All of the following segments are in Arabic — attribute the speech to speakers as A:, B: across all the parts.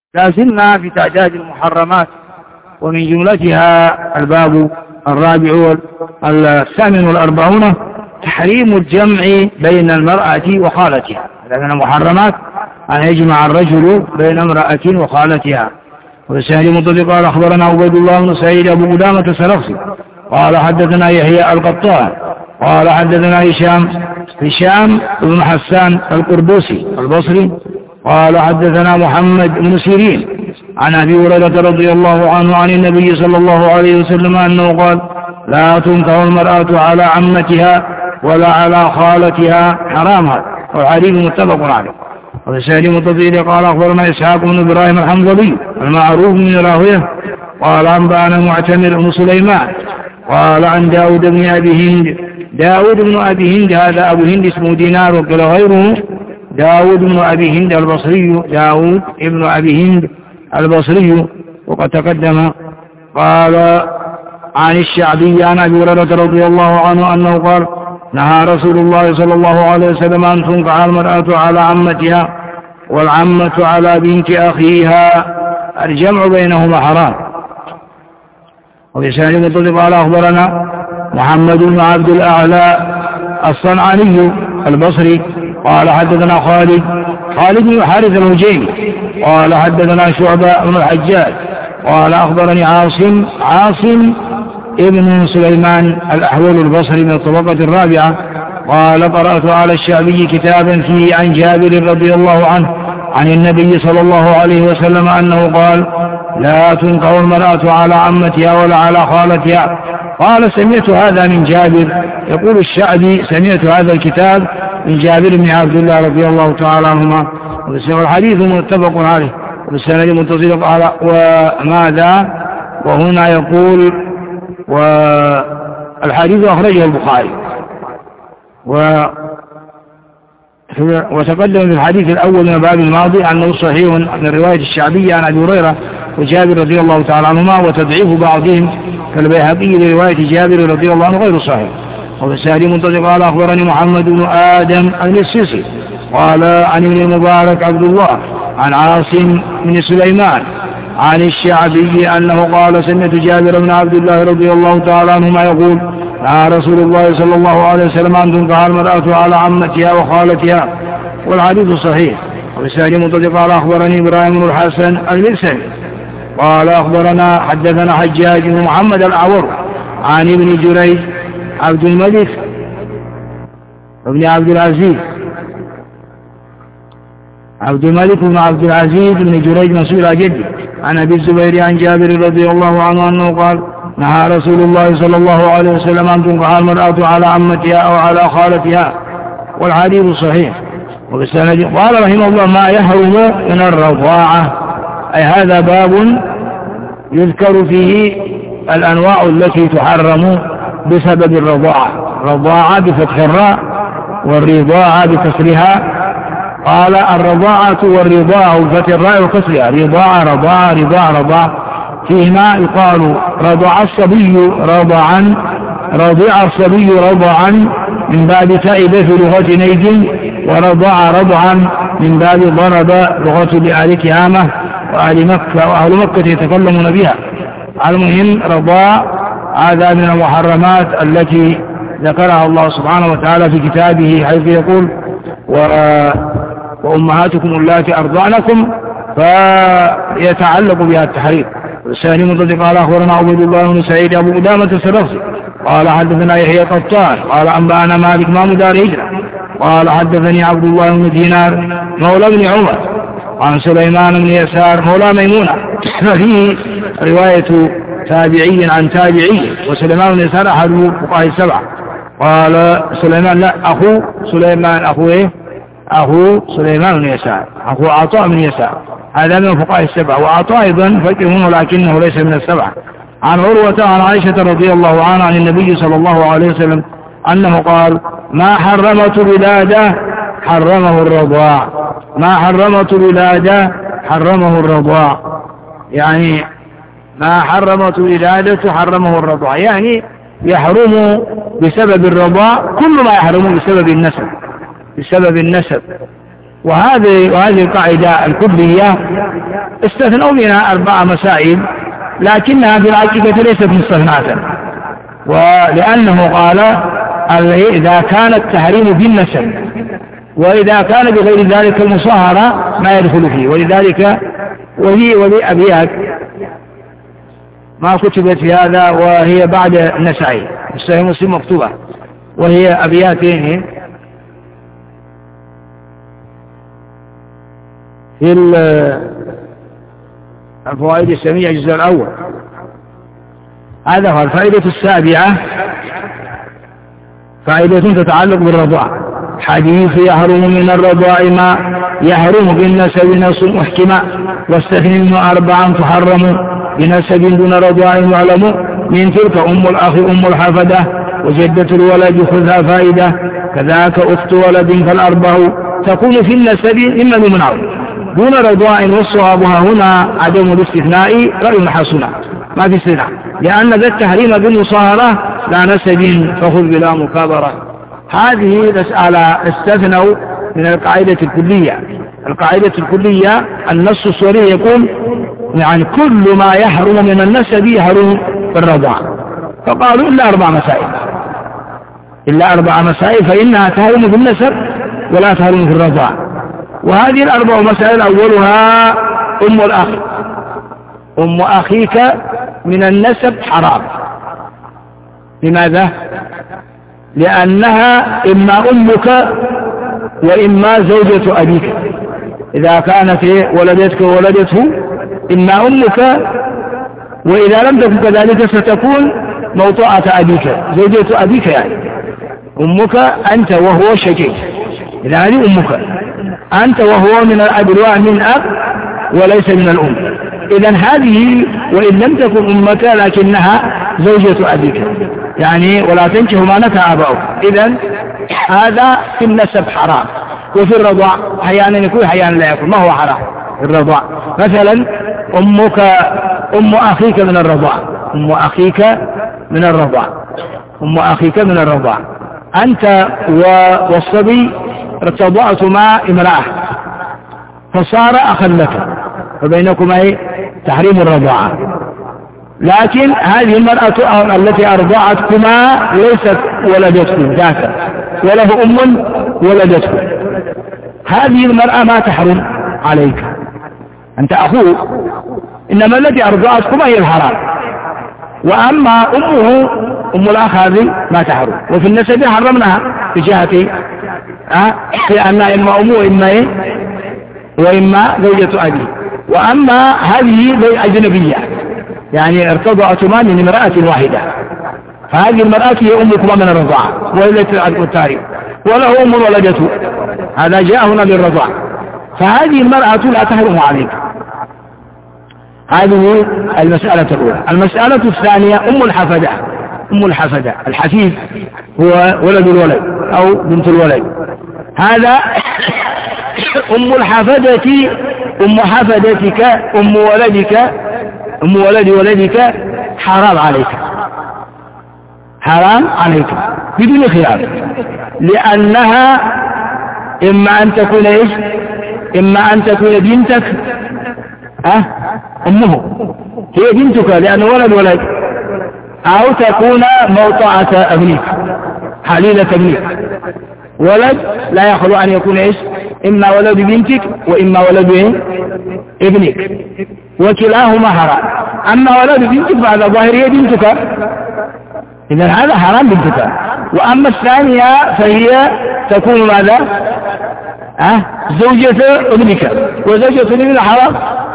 A: لا زلنا في تعداد المحرمات، ومن جملتها الباب الرابع الثامن والأربعون تحريم الجمع بين المرأة وخالتها. هذا من المحرمات أن يجمع الرجل بين امرأة وخالتها. وسهل مطلق قال أخبرنا عبيد الله بن سعيد أبو قدامة السرخسي قال حدثنا يحيى القطان قال حدثنا هشام بن حسان القردوسي البصري قال حدثنا محمد بن سيرين عن أبي هريرة رضي الله عنه عن النبي صلى الله عليه وسلم أنه قال: لا تنكح المرأة على عمتها ولا على خالتها، حرامها. والحديث متفق عليه. وبسهل متصل قال أخبرنا إسحاق بن إبراهيم الحنظلي المعروف من راهويه قال أنبأنا معتمر بن سليمان قال عن داود بن أبي هند. داود بن أبي هند هذا أبو هند اسمه دينار، وقال غيره داود بن أبي هند البصري، داود ابن أبي هند البصري وقد تقدم. قال عن الشعبي عن أبي هريرة رضي الله عنه أنه قال: نهى رسول الله صلى الله عليه وسلم أن تنكح المرأة على عمتها والعمة على بنت أخيها، الجمع بينهما حرام. وبسهل مطلق قال أخبرنا محمد بن عبد الأعلى الصنعاني البصري قال حدثنا خالد بن حارث الهجيمي قال حدثنا شعبة بن الحجاج قال أخبرني عاصم ابن سليمان الأحول البصري من الطبقة الرابعة قال: قرأت على الشعبي كتابا فيه عن جابر رضي الله عنه عن النبي صلى الله عليه وسلم أنه قال: لا تنكح المرأة على عمتها ولا على خالتها. قال: سمعت هذا من جابر. يقول الشعبي: سمعت هذا الكتاب من جابر بن عبد الله رضي الله تعالى عنهما. والحديث متفق عليه. والسند متصل. قال: وماذا؟ وهنا يقول: والحديث أخرجه البخاري. وتقدم في الحديث الأول من الباب الماضي أنه صحيح من رواية الشعبية عن أبي هريرة وجابر رضي الله تعالى عنهما، وتضعيف بعضهم كالبيهقي لرواية جابر رضي الله عنه غير صحيح. وبالسهل منتظر قال: أخبرني محمد بن آدم المسيسي قال عن ابن المبارك عبد الله عن عاصم بن سليمان عن الشعبي أنه قال: سمعت جابر بن عبد الله رضي الله تعالى عنهما يقول: نهى رسول الله صلى الله عليه وسلم أن تنكح المرأة على عمتها وخالتها. والحديث صحيح. وبالسهل منتظر قال: أخبرني إبراهيم بن الحسن المرسلي قال أخبرنا حدثنا حجاج بن محمد الأعور عن ابن جريج عبد الملك بن عبد العزيز بن عبد العزيز بن جريج مسؤول جدي عن أبي الزبير عن جابر رضي الله عنه أنه قال: نهى رسول الله صلى الله عليه وسلم أن تنكح المرأة على عمتها أو على خالتها. والحديث صحيح. وبالسند قال رحمه الله: ما يحرم من الرضاعة، أي هذا باب يذكر فيه الأنواع التي تحرم بسبب الرضاعة بفتح الراء والرضاعة بكسرها. قال: الرضاعة والرضاعة بفتح الراء وكسرها، رضاعة فيهما يقال رضع الصبي رضعا من باب تعب في لغة نيد، رضعا من باب ضرب لغة لآل كهامة وآل مكة، وأهل مكة يتكلمون بها. المهم رضاع هذا من المحرمات التي ذكرها الله سبحانه وتعالى في كتابه، حيث يقول: وأمهاتكم اللاتي أرضعنكم، فيتعلق بها التحريم. والثاني مصدق قال: أخبرنا عبيد الله بن سعيد أبو قدامة السرخسي قال حدثنا يحيى القطان قال أنبأنا مالك إمام دار هجرة قال حدثني عبد الله بن دينار مولى بن عمر عن سليمان بن يسار مولى ميمونة. ففيه رواية تابعي عن تابعي، وسليمان بن يسار أحد فقهاء السبعة. قال سليمان لا أخو سليمان أخو سليمان بن يسار أخو عطاء بن يسار، هذا من فقهاء السبعة. وعطاء أيضا فقه ولكنه ليس من السبعة. عن عروة عن عائشة رضي الله عنها عن النبي صلى الله عليه وسلم أنه قال: ما حرمت ولادة حرمه الرضاع، ما حرمت ولادة حرمه الرضاع، يعني ما حرمت ولادة حرمه الرضاع، يعني يحرم بسبب الرضاع كل ما يحرم بسبب النسب وهذه القاعدة الكلية استثنوا منها 4 مسائل، لكنها في الحقيقة ليست مستثناة، ولأنه قال إذا كان التحريم بالنسب، وإذا كان بغير ذلك المصاهرة ما يدخل فيه. ولذلك وهي أبيات ما كتبت في هذا، وهي بعد النسائي، الصحيح مسلم مكتوبة، وهي أبياتين في الفوائد السامية الجزء الأول. هذا هو الفائدة السابعة، فائدة تتعلق بالرضاع. حديث يحرم من الرضاع ما يحرم بالنسب نص محكما، واستثني منه 4 تحرم بنسب دون رضاع يعلم، من تلك أم الأخ أم الحفدة، وجدة الولد خذها فائدة، كذاك أخت ولد فالأربع تكون في النسب إما بمنع دون رضاع، والصوابها هنا عدم الاستثناء رأي حسنا ما في استثناء، لأن ذا التحريم بالمصاهرة لا نسب فخذ بلا مكابرة. هذه مسألة استثنوا من القاعدة الكلية. القاعدة الكلية النص الصريح يكون يعني كل ما يحرم من النسب يحرم بالرضاع، فقالوا إلا 4 مسائل، إلا 4 مسائل فإنها تحرم بالنسب ولا تحرم في الرضاع. وهذه ال4 مسائل أولها أم الأخ، أم أخيك من النسب حرام. لماذا؟ لأنها إما أمك وإما زوجة أبيك، إذا كانت ولدتك وولدته إما أمك، وإذا لم تكن كذلك ستكون موطأة أبيك، زوجة أبيك، يعني أمك أنت وهو شقيق، إذا هذه أمك أنت وهو من الأب من أب وليس من الأم، إذن هذه وإن لم تكن أمك لكنها زوجة أبيك، يعني ولا تنكح ما نكح آباؤك. إذن هذا في النسب حرام. وفي الرضاع أحيانا يكون أحيانا لا يكون. ما هو حرام في الرضاع؟ مثلا أم أخيك من الرضاع، أم أخيك من الرضاع، أم أخيك من الرضاع، أنت والصبي ارتضعتما امرأة فصار أخا لك، فبينكما تحريم الرضاعة. لكن هذه المرأة التي أرضعتكما ليست ولدتكم ذاك، وله أم ولدتكم، هذه المرأة ما تحرم عليك، أنت أخوه، إنما التي أرضعتكما هي الحرام. وأما أمه أم الأخ هذه ما تحرم. وفي النسب حرمناها في جهة لأنها إما أمه وإما زوجة أبي. وأما هذه أجنبية، يعني ارتضعتما من امرأة واحدة، فهذه المرأة هي أمكما من الرضاعة وليست التاريخ، وله أم ولدته، هذا جاء هنا بالرضاعة، فهذه المرأة لا تحرم عليك. هذه المسألة الأولى. المسألة الثانية أم الحفدة. أم الحفدة، الحفيد هو ولد الولد أو بنت الولد، هذا أم الحفدة، أم حفدتك، أم ولدك، أم ولد ولدك حرام عليك، حرام عليك بدون خيار، لأنها إما أن تكون إيش؟ إما أن تكون بنتك أمه هي بنتك لأنه ولد، أو تكون موطعة ابنك، حليلة ابنك. ولد لا يخلو أن يكون إيش؟ إما ولد بنتك وإما ولد ابنك، وكلاهما حرام. أما ولد بنتك بعد الظاهر هي بنتك، إذا هذا حرام بنتك. وأما الثانية فهي تكون ماذا؟ زوجة ابنك، وزوجة ابنك حرام،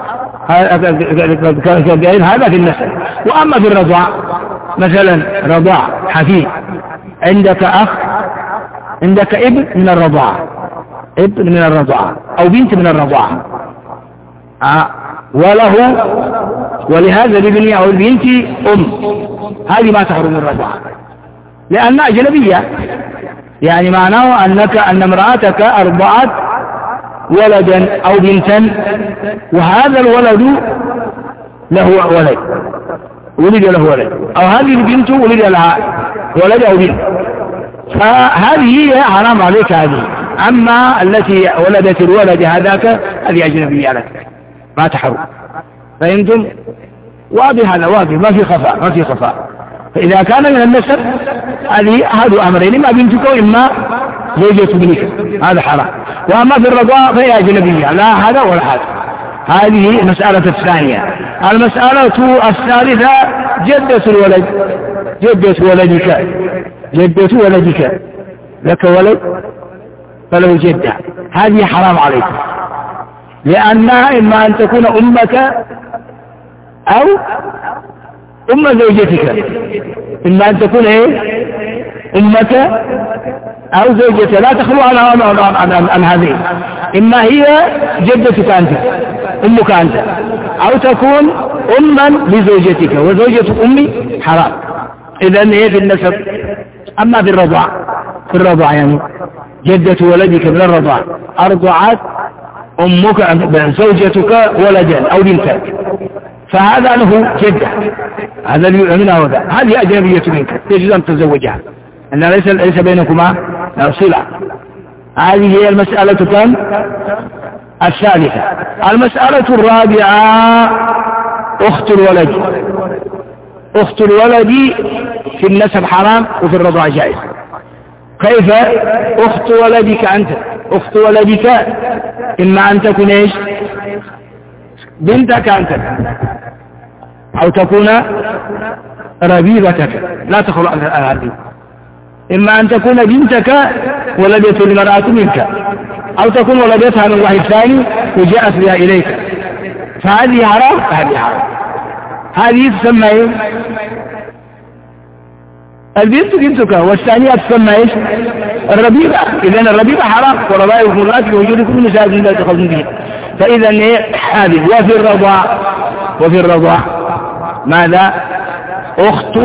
A: هذا في النسب. وأما في الرضاع مثلا رضاع حفيد، عندك أخ، عندك ابن من الرضاعة، ابن من الرضاعة أو بنت من الرضاعة، ولهذا الابن أو البنت هذه ما تحرم الرضاعة لأنها أجنبية، يعني معناه أن امرأتك أرضعت ولدا أو بنتا، وهذا الولد له ولد، ولد له ولد، أو هذه البنت ولد لها ولد أو بنت، فهذه هي حرام عليك هذه. أما التي ولدت الولد هذاك هذه أجنبية لك ما تحرم. فهمتم؟ واضح هذا واضح ما في خفاء. فإذا كان من النسب هذه أحد أمرين إما بنتك وإما زوجة ابنك هذا حرام. وأما في الرضاع فهي أجنبية لا هذا ولا هذا. هذه المسألة الثانية. المسألة الثالثة جدة الولد. جدة ولدك لك ولد فله جدة هذه حرام عليك لأنها إما أن تكون أمك أو أم زوجتك. إما أن تكون أمك أو زوجتك لا تخلو عن هذه. إما هي جدتك أنت أمك أنت أو تكون أما لزوجتك وزوجة أمي حرام. إذن هي في النسب. أما في الرضاع يعني جدة ولدك من الرضاع أرضعت أمك زوجتك ولدا أو بنتا فهذا له جدة هذا منها وذا هذه أجنبية منك يجوز أن تتزوجها أن ليس بينكما صلة. هذه هي المسألة الثالثة. المسألة الرابعة أخت الولد في النسب حرام وفي الرضاع جائز. كيف؟ أخت ولدك أنت أخت ولدك إما أن تكون بنتك أنت أو تكون ربيبتك لا تخلو عن هذه. إما أن تكون بنتك ولدت المرأة منك أو تكون ولدتها من واحد ثاني وجاءت بها إليك فهذه حرام. هذه تسمى البنت بنتك والثانية تسمى الربيبة. إذن الربيبة حرام وربائب المرأة بوجود كل نساء لا تخلون به. فإذن هذه. وفي الرضاع ماذا؟ أخت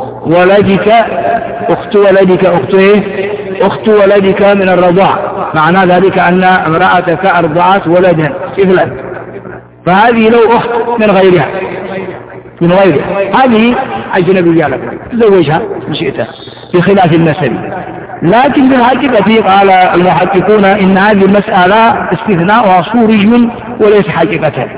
A: ولدك من الرضاع معنى ذلك أن امرأتك أرضعت ولدا طفلا فهذه لو أخت من غيرها هذه أجنبية لك تزوجها بشئتها في خلاف النسب. لكن بالحقيقة قال المحققون إن هذه المسألة استثناء صوري وليس حقيقة.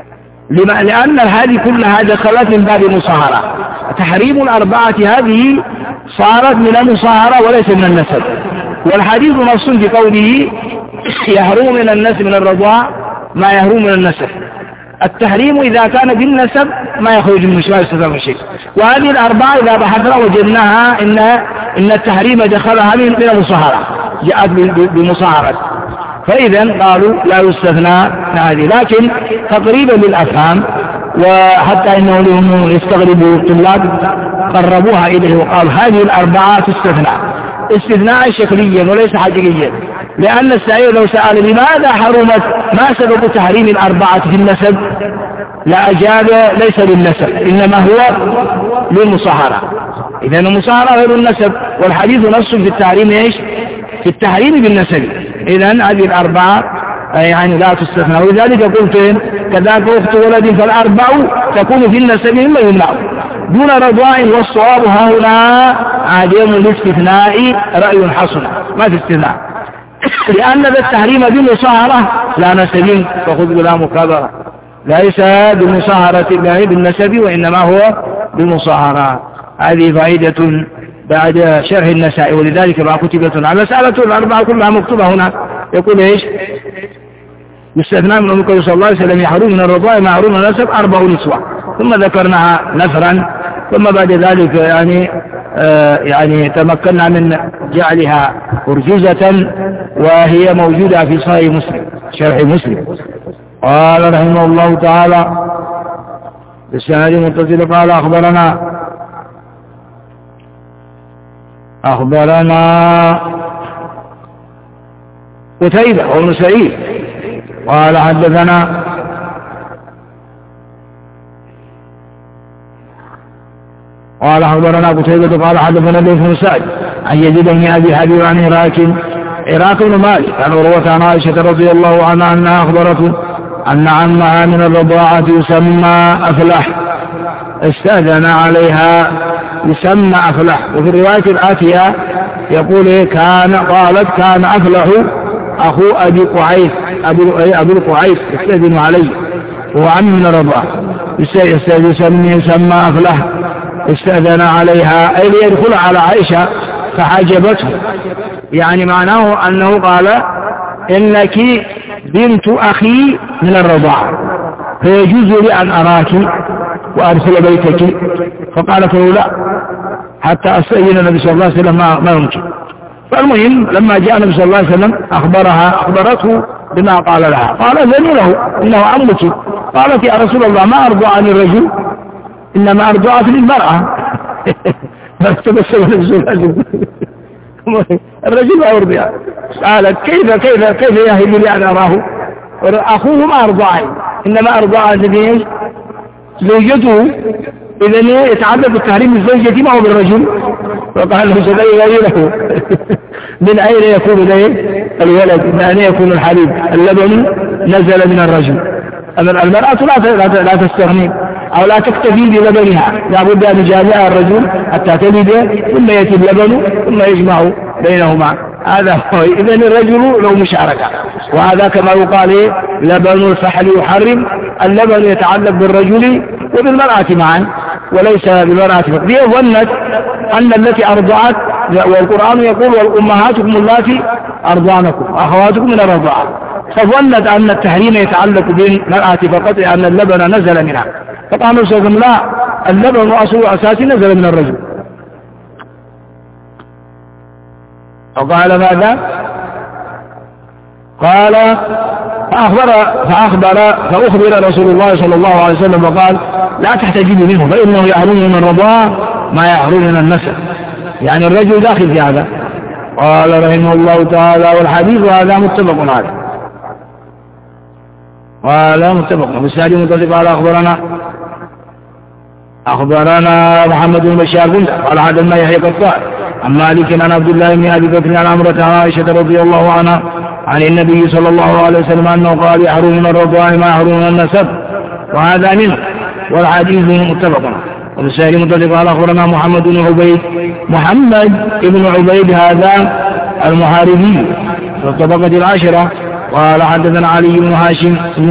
A: لأن هذه كلها دخلت من باب المصاهرة. تحريم الأربعة هذه صارت من المصاهرة وليس من النسب. والحديث نص في قوله يحرم من النسب من الرضاع ما يحرم من النسب. التحريم إذا كان بالنسب ما يخرج من شيء. وهذه الأربعة إذا بحثنا وجدناها إن التحريم دخلها من المصاهرة جاءت بمصاهرة. فإذا قالوا لا يستثنى هذه. لكن تقريبا للأفهام وحتى إنه لهم يستغربوا الطلاب قربوها إليه وقالوا هذه الأربعة استثناء شكليا وليس حقيقيا. لأن السائل لو سأل لماذا حرمت ما سبب تحريم الأربعة في النسب لا أجاب ليس للنسب إنما هو للمصاهرة. إذن المصاهرة غير النسب والحديث نص في التحريم في التحريم بالنسب. إذن هذه الأربعة يعني لا تستثنى. ولذلك قلت كذلك أخت ولد فالأربع تكون في النسب مما يمنع دون رضاع. والصواب هنا عدم الاستثناء رأي حسن ما في استثناء لأن التحريم بالمصاهرة لا نسب فخذ بلا مكابرة ليس بالمصاهرة بالنسب وإنما هو بالمصاهرة. هذه فائدة بعد شرح النساء ولذلك ما كتبت على مسألة الأربعة كلها مكتوبة هنا. يقول يستثنى من النبي صلى الله عليه وسلم يحرم من الرضاع ما يحرم من النسب 4 نسوة ثم ذكرناها نثرا ثم بعد ذلك يعني تمكنا من جعلها أرجوزة وهي موجودة في صحيح مسلم شرح مسلم. قال رحمه الله تعالى بالسند المتصل قال أخبرنا قتيبة وابن سعيد قال حدثنا قتيبة قال حدثنا ليث بن سعد عن يزيد بن أبي حبيب عن عراك بن مالك عن عروة عن عائشة رضي الله عنها أنها أخبرته أن عمها من الرضاعة يسمى أفلح استأذن عليها يسمى أفلح. وفي الرواية الآتية يقول قالت كان أفلح أخو أبي قعيس أبي قعيس يستأذن علي وهو عم من الرضاعة يسمى أفلح استأذن عليها أي ليدخل على عائشة فحجبته، يعني معناه أنه قال إنك بنت أخي من الرضاعة فيجوز لي أن أراك وأدخل بيتك. فقالت له لا حتى أستأذن النبي صلى الله عليه وسلم ما يمكن. فالمهم لما جاء النبي صلى الله عليه وسلم أخبرته بما قال لها، قال أذني له إنه عمك. قالت يا رسول الله ما أرضى عن الرجل إنما أرضى للمرأة. فتبسم النبي صلى الله عليه وسلم الرجل ما أرضى. قالت كيف يهب لي أن أراه أخوه ما أرضى عني إنما أرضى عن زوجته، إذن يتعدد التحريم بالزوجة ما هو بالرجل. وقال له سبعي له من أين يكون له الولد من أين يكون الحليب؟ اللبن نزل من الرجل. أما المرأة لا تستغني أو لا تكتفي بلبنها، لابد أن يجامعها الرجل حتى تلد ثم يأتي اللبن ثم يجمع بينهما. هذا هو. إذن الرجل له مشاركة، وهذا كما يقال لبن الفحل يحرم. اللبن يتعلق بالرجل وبالمرأة معا وليس بالمرأة فقط. هي ظنت أن التي أرضعت، والقرآن يقول والأمهاتكم اللاتي أرضعنكم أخواتكم من الرضاعة، فظنت أن التحريم يتعلق بالمرأة فقط لأن اللبن نزل منها. فقال النبي صلى الله عليه وسلم لا، اللبن أصل أساسي نزل من الرجل. وقال ماذا؟ قال فأخبر رسول الله صلى الله عليه وسلم وقال لا تحتجبي منه فإنه يحرم من الرضاعة ما يحرم من النسب، يعني الرجل داخل في هذا. قال رحمه الله تعالى والحديث هذا متفق عليه. قال متفق. بالسادي متفق قال أخبرنا محمد بن بشار قال حدثنا يحيى قطان عن مالك عن عبد الله بن أبي بكر عن عمرة عائشة رضي الله عنها عن النبي صلى الله عليه وسلم أنه قال يحرم من الرضاع ما يحرم من النسب، وهذا منه. والحديث متفق. وبالسائل متفق قال أخبرنا محمد بن عبيد هذا المحاربي في الطبقة العاشرة قال حدثنا علي بن هاشم بن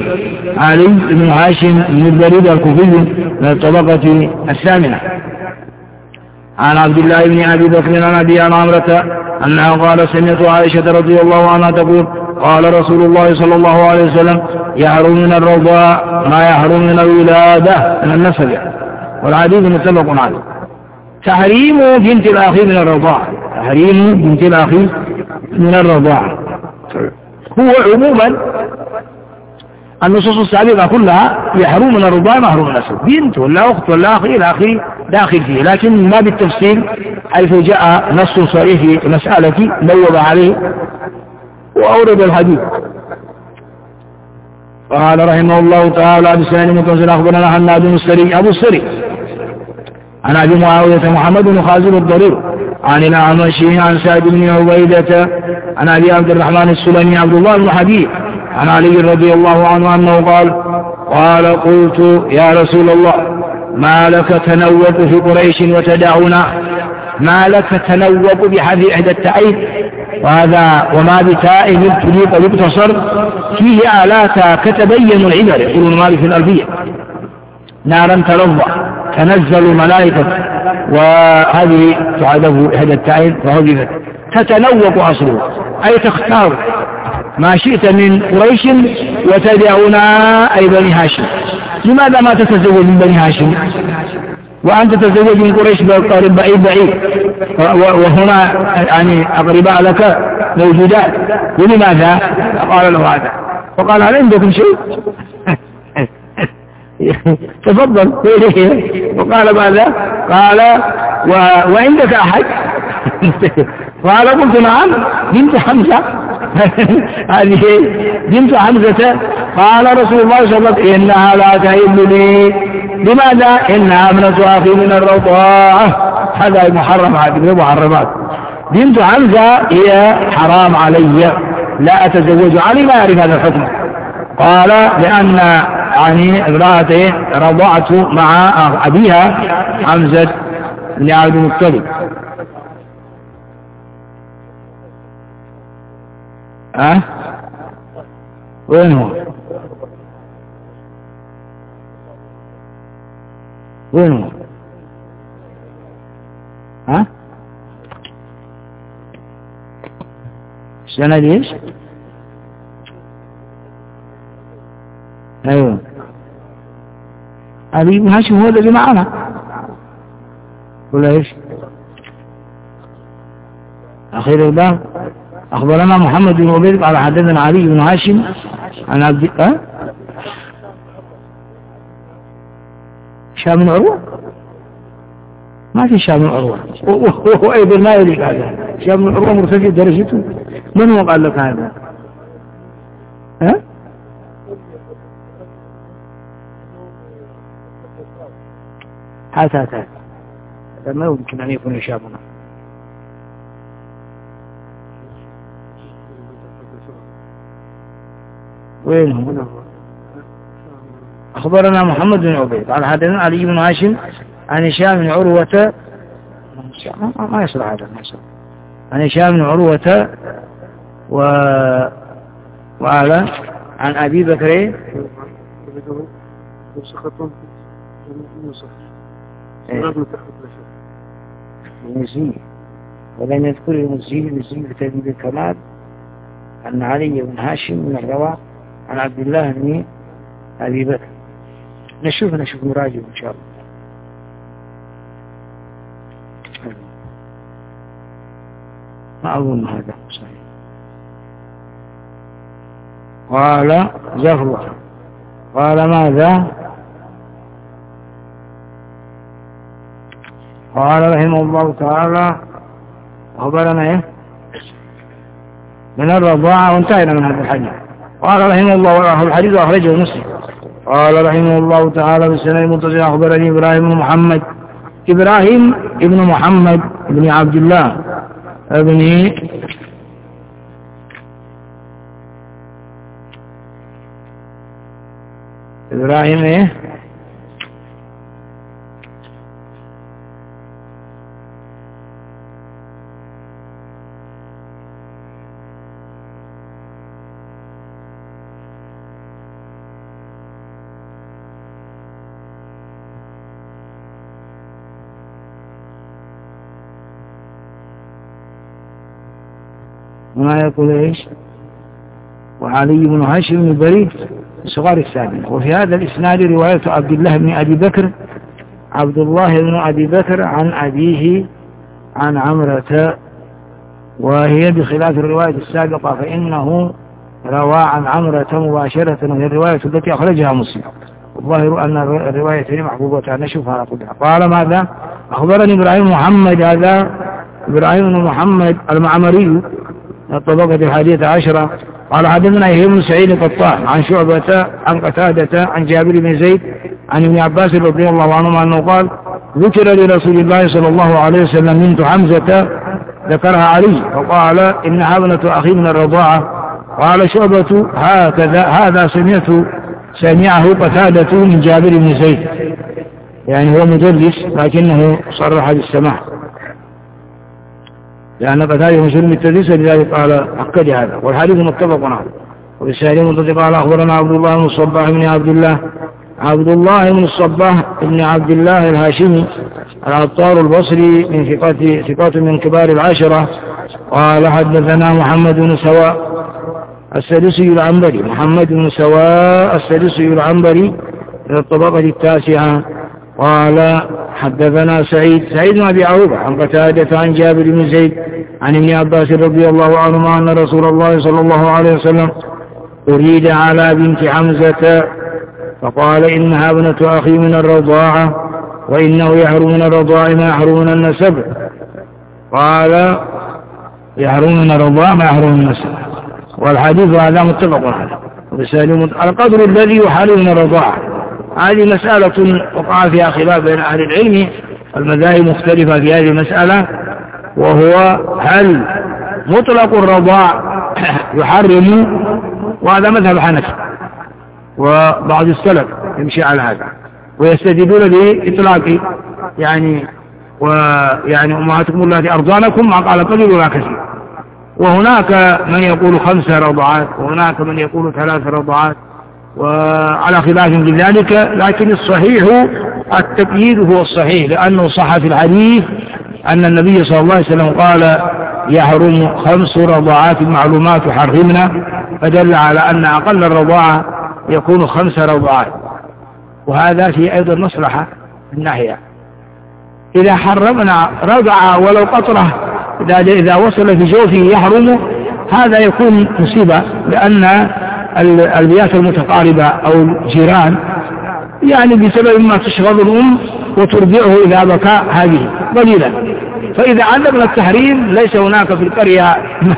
A: البريد الكوفي من الطبقة الثامنة عن عبد الله بن أبي بكر عن أبي عمرة أنها قال سمعت عائشة رضي الله عنها تقول قال رسول الله صلى الله عليه وسلم يحرم من الرضاع ما يحرم من الولادة من النسب. والحديث متفق عليه. تحريم بنت الأخي من الرضاع، تحريم بنت الأخي من الرضاع هو عموما النصوص السابقة كلها يحرم من الرضاع ما يحرم من النسب، بنت ولا أخت ولا أخي إلى آخره داخل فيه، لكن ما بالتفصيل حيث جاء نص صريح في مسألة نوب عليه وأورد الحديث. قال رحمه الله تعالى بسنن متصل أخبرنا حناد بن السري أبو السري عن أبي معاوية محمد بن خازم الضرير عن الأعمش عن سعد بن عبيدة عن أبي عبد الرحمن السلمي عبد الله بن حبيب عن علي رضي الله عنه أنه قال قلت يا رسول الله ما لك تنوق في قريش وتدعونا، ما لك تنوق بحذف إحدى التائب، وهذا وما بتائب تليق يقتصر فيه آلاتا كتبين العبر يقول مالك في الألفية نارا تلظى تنزل الملائكة، وهذه تعذب إحدى التائب وهذه تتنوق أصله أي تختار ما شئت من قريش وتدعونا أي بني هاشم. لماذا ما تتزوج من بني هاشم وأنت تتزوج من قريش بقرب بعيد وهنا يعني أقرباء لك موجودات، ولماذا؟ قال له هذا، فقال هل عندكم شيء؟ تفضل. وقال ماذا؟ قال وعندك أحد؟ قال قلت نعم بنت حمزة. هذه بنت حمزة. قال رسول الله صلى الله عليه وسلم إنها لا تحل لي. لماذا؟ إنها ابنة أخي من الرضاعة، هذا محرم، هذه من المحرمات. بنت حمزة هي حرام علي، لا أتزوج علي، ما يعرف هذا الحكم. قال لأن يعني امرأته رضعت مع أبيها حمزة بن عبد المطلب. وين هو؟ وين هو؟ السنة ليش؟ أيوه علي بن هاشم هو الذي معنا ولا إيش؟ أخير الباب أخبرنا محمد بن عبيد قال حدثنا علي بن هاشم عن عبد هشام بن عروة. ما في هشام بن عروة وهو أيضا ما يليق هذا. هشام بن عروة مرتفع درجته. من هو قال لك هذا؟ هات ما يمكن أن يكون هشام. وين هو؟ أخبرنا محمد بن عبيد قال حدثنا علي بن هاشم عن هشام بن عروة. ما يصلح هذا ما يصلح. عن هشام بن عروة وعلى عن أبي بكر المزي ولم يذكر المزي في تهذيب الكمال أن علي بن هاشم من الرواة عن عبد الله بن أبي بكر. نشوف مراجع إن شاء الله. ما أظن هذا صحيح. قال زفر قال ماذا؟ قال رحمه الله تعالى أخبرنا من الرضاعة وانتهينا من هذا الحديث. قال رحمه الله الحديث أخرجه مسلم. قال رحمه الله تعالى بالسنة المتصل أخبرني إبراهيم بن محمد بن عبد الله ابن إبراهيم هنا يقول إيش؟ وعلي بن هاشم بن بريد صغار السابقين. وفي هذا الإسناد رواية عبد الله بن أبي بكر عن أبيه عن عمرة، وهي بخلاف الرواية السابقة فإنه روى عن عمرة مباشرة وهي الرواية التي أخرجها مسلم. الظاهر أن الرواية محبوبة نشوفها على كلها. قال ماذا؟ أخبرني إبراهيم محمد هذا إبراهيم بن محمد المعمري الطبقة 11 قال حدثنا يحيى بن سعيد القطان عن شعبة عن قتادة عن جابر بن زيد عن ابن عباس رضي الله عنهما أنه قال ذكر لرسول الله صلى الله عليه وسلم بنت حمزة ذكرها علي وقال إنها ابنة أخي من الرضاعة. قال شعبة هذا سمعه قتادة من جابر بن زيد، يعني هو مدرس لكنه صرح بالسماع لأن قتادة مسلم التدريس لذلك قال أكد هذا. والحديث متفق عليه. وبالسهل المنطق قال أخبرنا عبد الله بن الصباح بن عبد الله الهاشمي العطار البصري من ثقات من كبار العشرة. قال حدثنا محمد بن سواء السدسي العنبري من الطبقة 9. قال حدثنا سعيد بن أبي عروبة عن قتادة عن جابر بن زيد عن ابن عباس رضي الله عنهما أن رسول الله صلى الله عليه وسلم أريد على بنت حمزة فقال إنها ابنة أخي من الرضاعة وإنه يحرم من الرضاع ما يحرم من النسب. قال يحرم من الرضاع ما يحرم من النسب. والحديث هذا متفق عليه. القدر الذي يحرم من الرضاعة هذه مسألة وقع فيها خلاف بين أهل العلم، المذاهب مختلفة في هذه المسألة، وهو هل مطلق الرضاع يحرم، وهذا مذهب حنفي وبعض السلف يمشي على هذا ويستدلون بإطلاق يعني ويعني أمهاتكم التي أرضانكم ما قال قليل ولا كثير. وهناك من يقول 5 رضعات، وهناك من يقول 3 رضعات، وعلى خلاف في ذلك، لكن الصحيح التقييد هو الصحيح، لأنه صح في الحديث أن النبي صلى الله عليه وسلم قال يحرم 5 رضعات معلومات يحرمنا، فدل على أن أقل الرضاعة يكون 5 رضعات، وهذا فيه أيضا مصلحة من ناحية. إذا حرمنا رضع ولو قطرة إذا وصل في جوفه يحرم، هذا يكون مصيبة، لأن البيات المتقاربة أو الجيران يعني بسبب ما تشغل الأم وترضعه إذا بكى هذه قليلا. فإذا علمنا التحريم ليس هناك في القرية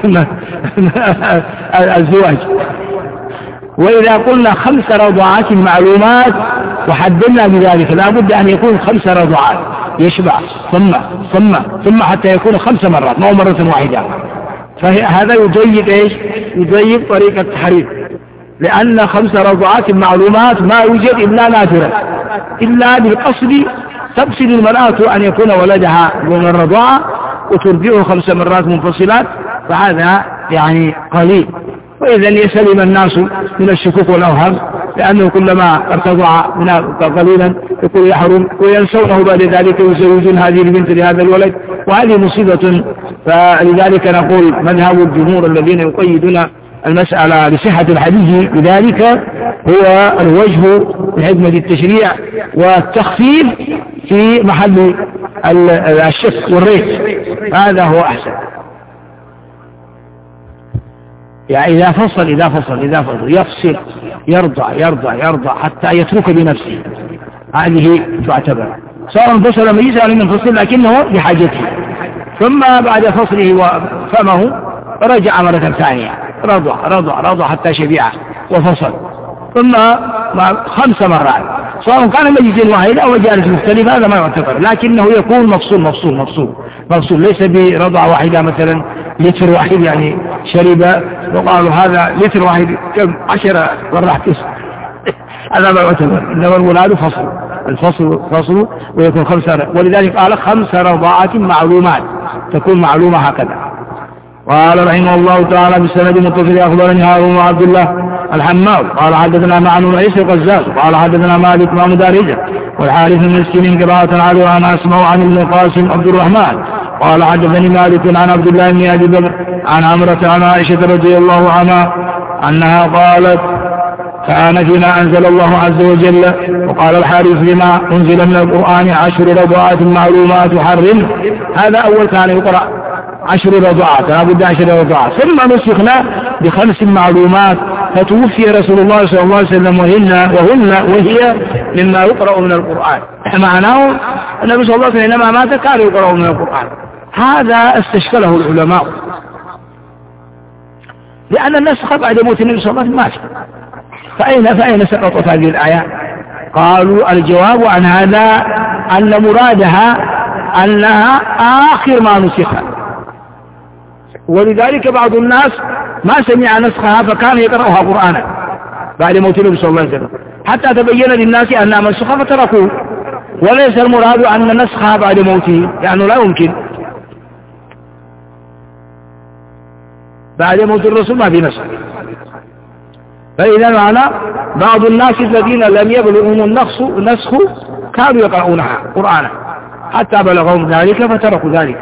A: الزواج. وإذا قلنا 5 رضعات معلومات وحددنا بذلك لا بد أن يكون 5 رضعات يشبع ثم حتى يكون 5 مرات، ما هو مرة واحدة. فهذا يضيق إيش؟ يضيق طريق التحريم، لأن 5 رضعات معلومات ما يوجد إلا نادرا، إلا بالقصد تقصد المرأة أن يكون ولدها من الرضاعة وترضعه 5 مرات منفصلات، فهذا يعني قليل. وإذا يسلم الناس من الشكوك والأوهام، لأنه كلما ارتضع قليلا يقول يحرم، وينسونه بعد ذلك يزوجون هذه البنت لهذا الولد، وهذه مصيبة. فلذلك نقول مذهب الجمهور الذين يقيدون المسألة لصحة الحديث بذلك هو الوجه لحكمة التشريع والتخفيف في محل الشك والريت، هذا هو أحسن. يعني إذا فصل يفصل يرضع حتى يترك بنفسه، هذه تعتبر سواء فصل ميزة أو لم ينفصل، لكنه بحاجته، ثم بعد فصله وفمه رجع مرة ثانية رضع حتى شبع وفصل، ثم 5 مرات سواء كان مجلس واحد أو مجالس مختلفة، هذا ما يعتبر، لكنه يكون مفصول ليس برضع واحدة، مثلا لتر واحد يعني شرب وقالوا هذا لتر واحد كم 10 مرات هذا ما يعتبر، إنما المراد الفصل ويكون 5. ولذلك قال 5 رضاعات معلومات، تكون معلومة هكذا. قال رحمه الله تعالى بالسند المتصل أخبرني هارون وعبد الله الحماد قال حدثنا معن عيسى القزاز قال حدثنا مالك بن دارجة والحارث بن مسكين قراءة عليه وأنا أسمع عن ابن القاسم عبد الرحمن قال حدثني مالك عن عبد الله بن أبي بكر عن عمرة عن عائشة رضي الله عنها أنها قالت كان فيما أنزل الله عز وجل. وقال الحارث لما أنزل من القرآن 10 رضعات معلومات يحرم، هذا أول كان يقرأ 10 رضعات، لابد 10 رضعات، ثم نسخنا ب5 معلومات، فتوفي رسول الله صلى الله عليه وسلم وهي مما يقرأ من القرآن. معناه النبي صلى الله عليه وسلم لما مات كان يقرأ من القرآن. هذا استشكله العلماء، لأن النسخ بعد موت النبي صلى الله عليه وسلم مات، فأين سقطت هذه الآيات؟ قالوا الجواب عن هذا أن مرادها أنها آخر ما نسخ، ولذلك بعض الناس ما سمع نسخها فكان يقرأها قرآنا بعد موت النبي صلى الله عليه وسلم، حتى تبين للناس أنها منسوخة فتركوه، وليس المراد أن نسخها بعد موته، لأنه لا يمكن، بعد موت الرسول ما في نسخ. فإذا معنى بعض الناس الذين لم يبلغهم النسخ كانوا يقرؤونها قرآنا حتى بلغهم ذلك فتركوا ذلك،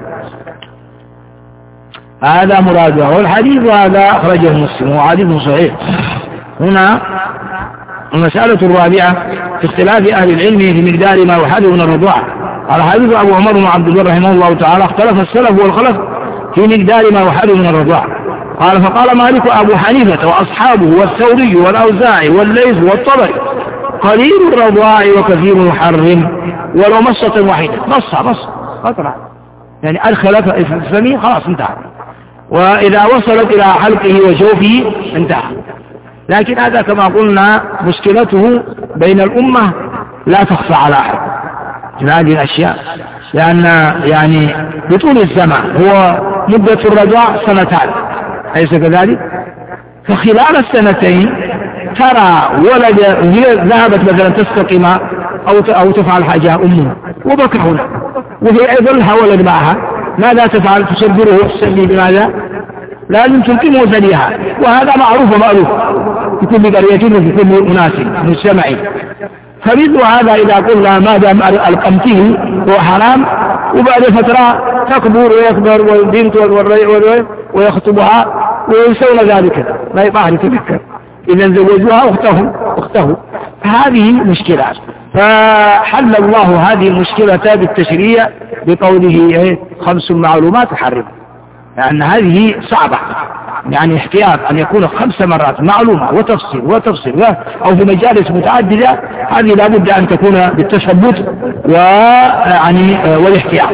A: هذا مراده. والحديث هذا أخرجه مسلم وحديث صحيح. هنا المسألة الرابعة في اختلاف أهل العلم في مقدار ما يحرم من الرضاعة. قال حديث أبو عمر بن عبد البر رحمه الله تعالى اختلف السلف والخلف في مقدار ما يحرم من الرضاعة. قال فقال مالك أبو حنيفة وأصحابه والثوري والأوزاعي والليث والطبري قليل الرضاع وكثير يحرم ولو مصة واحدة، مصة قطرة يعني أدخل في فمه خلاص انتهى، وإذا وصلت إلى حلقه وجوفه انتهى. لكن هذا كما قلنا مشكلته بين الأمة لا تخفى على أحد من هذه الأشياء، لأن يعني بطول الزمان هو مدة الرضاع 2 سنين أليس كذلك؟ فخلال السنتين ترى ولد ذهبت مثلا تستقي ماء أو تفعل حاجة أمه وبكى هنا وهي أيضا لها ولد معها، ماذا تفعل؟ تصدره وتسلي بماذا؟ لازم تلقمه ثديها، وهذا معروف ومألوف في كل قرية وفي كل أناس مجتمع. فمثل هذا إذا قلنا ما دام ألقمته هو حرام، وبعد فترة تكبر ويكبر والبنت ويخطبها وينسون ذلك لا يطاع يتذكر، إذا زوجوها أخته. فهذه مشكلة، فحل الله هذه المشكلة بالتشريع بقوله 5 معلومات تحرم، لأن هذه صعبة، يعني احتياط أن يكون 5 مرات معلومة وتفصيل أو في مجالس متعددة، هذه لابد أن تكون بالتثبت والاحتياط.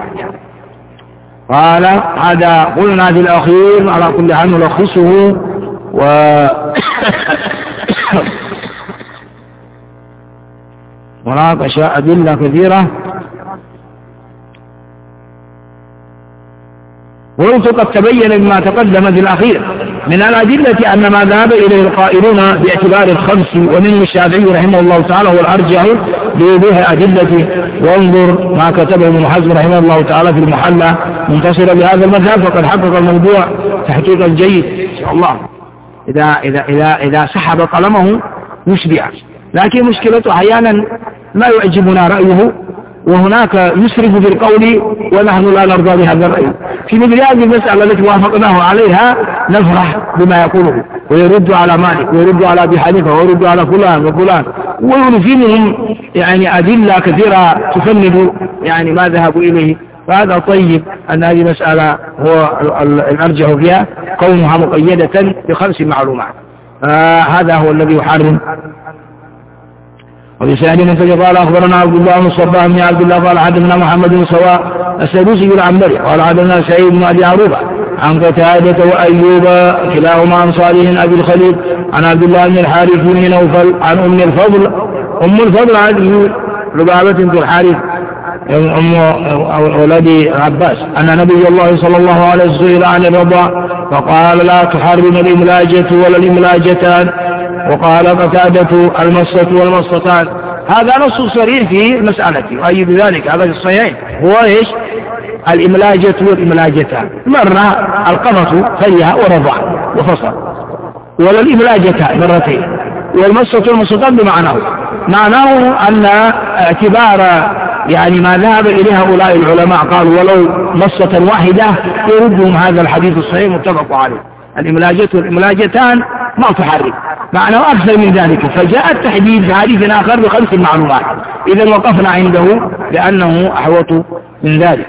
A: قال هذا قلنا في الأخير على كل حال نلخصه مناقش أدلة كثيرة. وقلت قد تبين بما تقدم في الأخير من الأدلة أن ما ذهب إليه القائلون باعتبار ال5، ومن الشافعي رحمه الله تعالى هو الأرجح بوضوح أدلته. وانظر ما كتبه ابن حزم رحمه الله تعالى في المحلى منتصرا بهذا المذهب، فقد حقق الموضوع تحقيقا جيد إن شاء الله. إذا سحب قلمه يشبع، لكن مشكلته أحيانا ما يعجبنا رأيه، وهناك يسرف في القول ونحن لا نرضى بهذا الرأي. في مثل هذه المسألة التي وافقناه عليها نفرح بما يقوله، ويرد على مالك ويرد على أبي حنيفة ويرد على فلان وفلان، ويلزمهم يعني أدلة كثيرة تفند يعني ما ذهبوا إليه. فهذا طيب أن هذه مسألة هو الأرجح فيها كونها مقيدة ب5 معلومات، هذا هو الذي يحرم. ولسان من قال أخبرنا عبد الله بن الصباح بن عبد الله قال حدثنا محمد بن سواء السدوسي بن العنبري قال حدثنا سعيد بن أبي عروبة عن قتادة وأيوب كلاهما عن صالح أبي الخليل عن عبد الله بن الحارث بن نوفل عن أم الفضل هذه لبابة بنت الحارث أم ولد عباس أن نبي الله صلى الله عليه وسلم سئل عن الرضاع فقال لا تحرم الإملاجة ولا الإملاجتان، وقال قتادة المصة والمصتان. هذا نص صريح في مسألتي، وأي بذلك هذا في الصحيحين هو إيش؟ الإملاجة والإملاجتان، مرة القمة فيها ورضع وفصل، ولا الإملاجتان مرتين، والمصة والمصتان معناه أن اعتبار يعني ما ذهب إليه هؤلاء العلماء قالوا ولو مصة واحدة يردهم هذا الحديث الصحيح متفق عليه. الإملاجة والإملاجتان ما تحرك، معناه أكثر من ذلك، فجاء التحديد في حديث آخر ب5 معلومات، إذا وقفنا عنده لأنه أحوط من ذلك.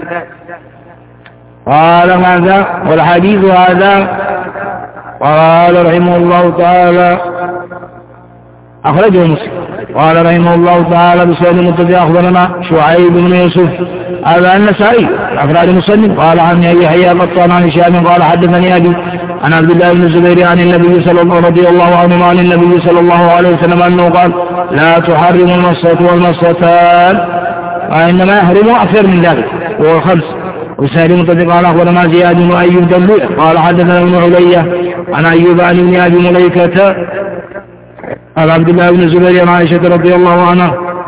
A: قال ماذا؟ والحديث هذا قال رحمه الله تعالى أخرجه مسلم. قال رحمه الله تعالى بسؤال المتفق أخبرنا شعيب بن يوسف هذا النسائي أفراد مسلم قال عن يحيى قطان عن هشام قال حدثني أبي عن عبد الله بن الزبير عن النبي صلى الله رضي الله عنه عن النبي صلى الله عليه وسلم أنه قال لا تحرم المصة والمصتان، وإنما يحرم أكثر من ذلك وهو 5. وسائل المتفق قال أخبرنا زياد بن أيوب دلوية قال حدثنا ابن علية عن أيوب عن ابن أبي مليكة عن عبد الله بن الزبير عن عائشة رضي الله عنها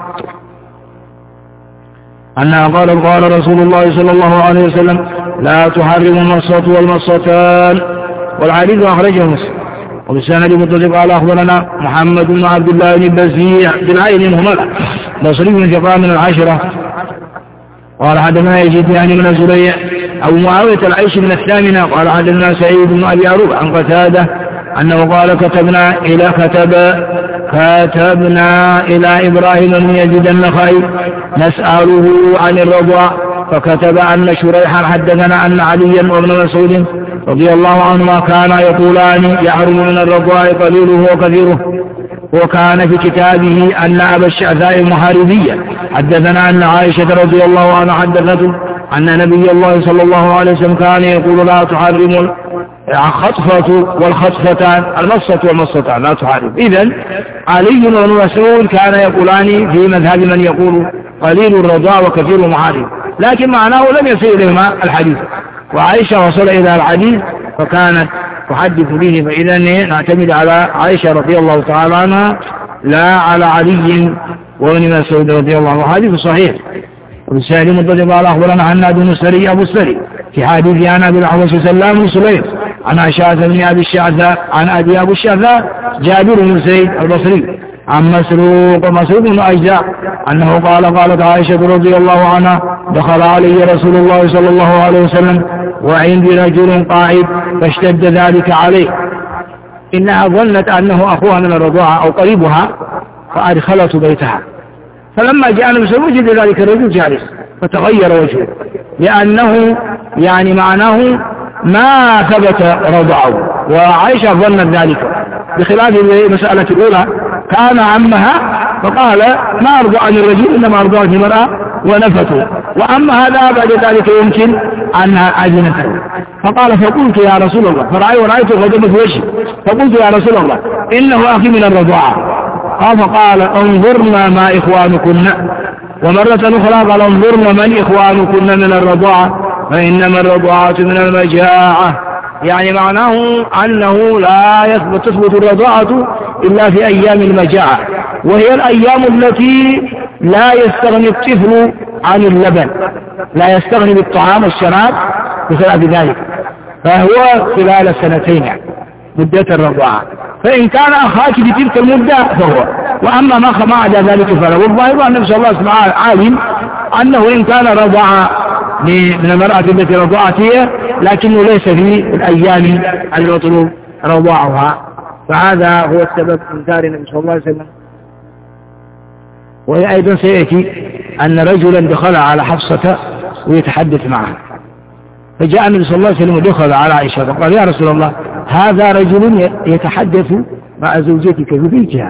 A: أنها قال رسول الله صلى الله عليه وسلم لا تحرم المصة والمصتان، والحديث أخرجه مسلم. وبسند المتفق قال أخبرنا محمد بن عبد الله بن بزيع بالعين المهملة بصري من ثقة من 10 قال حدثنا يزيد يعني من الزريع أبو معاوية العيش من 8 قال حدثنا سعيد بن أبي عروبة عن قتادة أنه قال كتبنا إلى إبراهيم بن يزيد النخعي نسأله عن الرضاع، فكتب أن شريحا حدثنا أن عليا وابن مسعود رضي الله عنهما كانا يقولان يحرم من الرضاع قليله وكثيره. وكان في كتابه أن أبا الشعثاء المحاربية حدثنا أن عائشة رضي الله عنها حدثته أن نبي الله صلى الله عليه وسلم كان يقول لا تحرم الخطفة والخطفتان، المصة والمصتان لا تحرم. إذن علي وابن مسعود كان يقولان في مذهب من يقول قليل الرضاع وكثير المحارم، لكن معناه لم يصل إليهما الحديث، وعائشة وصل إلى الحديث فكانت تحدث به، فإذا نعتمد على عائشة رضي الله تعالى عنها لا على علي وابن مسعود رضي الله عنه. حديث صحيح وبسائل مضطرب قال أخبرنا حناد بن السري أبو السري في حديث عن أبي الأحوص سلام بن سليم عن عشاة بن أبي الشعثاء عن أبي أبو الشعثاء جابر بن زيد البصري عن مسروق بن أجزاء أنه قالت عائشة رضي الله عنها دخل علي رسول الله صلى الله عليه وسلم وعندي رجل قاعد فاشتد ذلك عليه، إنها ظنت أنه أخوها من الرضاعة أو قريبها فأدخلت بيتها، فلما جاء النبي صلى الله عليه وسلم وجد ذلك الرجل جالس فتغير وجهه، لأنه يعني معناه ما ثبت رضعه، وعائشة ظنت ذلك بخلاف المسألة الأولى كان عمها فقال ما أرضعني الرجل إنما أرضعني المرأة ونفته، وأما هذا بعد ذلك يمكن أنها أذنته، فقال فقلت يا رسول الله فرأيت غضب في وجهي فقلت يا رسول الله إنه أخي من الرضاعة، فقال انظرنا ما إخوانكن، ومرة أخرى قال انظرنا من إخوانكن من الرضاعة فإنما الرضاعة من المجاعة، يعني معناه أنه لا تثبت الرضاعة إلا في أيام المجاعة، وهي الأيام التي لا يستغني الطفل عن اللبن، لا يستغني بالطعام والشراب بسبب ذلك، فهو خلال سنتين مدة الرضاعة، فإن كان أخاك بتلك المدة فهو، وأما ما عدا ذلك فلا، والظاهر أن النبي صلى الله عليه وسلم عالم أنه إن كان رضع من المرأة التي رضعت هي لكنه ليس في الأيام المطلوب رضاعها، فهذا هو السبب من ثار النبي صلى الله عليه وسلم. وأيضا سيأتي أن رجلا دخل على حفصة ويتحدث معها، فجاء النبي صلى الله عليه وسلم ودخل على عائشة فقال يا رسول الله هذا رجل يتحدث مع زوجتك في بيتها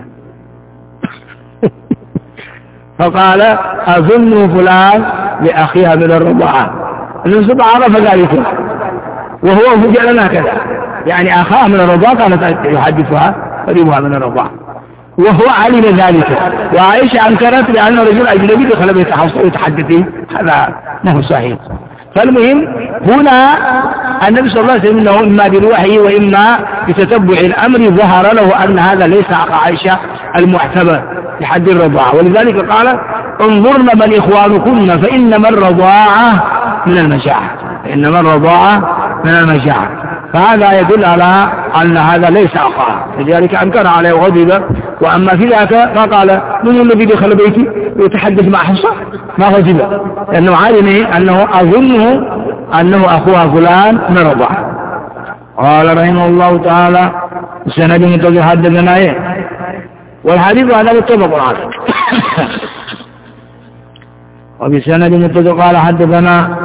A: فقال أظن فلان لأخيها من الرضاعة، النبي عرف ذلك وهو فجأة كذا، يعني أخاها من الرضاعة كانت يحدثها قريبها من الرضاعة وهو علم ذلك، وعائشة أنكرت لأن رجل أجنبي دخل بيت حفصة ويتحدث، هذا ما هو صحيح. فالمهم هنا النبي صلى الله عليه وسلم انه اما بالوحي واما بتتبع الامر ظهر له ان هذا ليس حق عائشة المعتبر لحد الرضاعة، ولذلك قال انظرن من اخوانكن فانما الرضاعة من المجاعة، فانما الرضاعة من المجاعة، فهذا يدل على ان هذا ليس حقها، لذلك انكر عليه وغضب. واما في ذاك فقال من الذي دخل بيتي ويتحدث مع حفصة ما غضب، لانه عالم انه اظنه انه اخوها فلان من الرضاعة. قال رحمه الله تعالى سند متصل حدثنا ايه، والحديث هذا متفق عليه وبسند متصل قال حدثنا.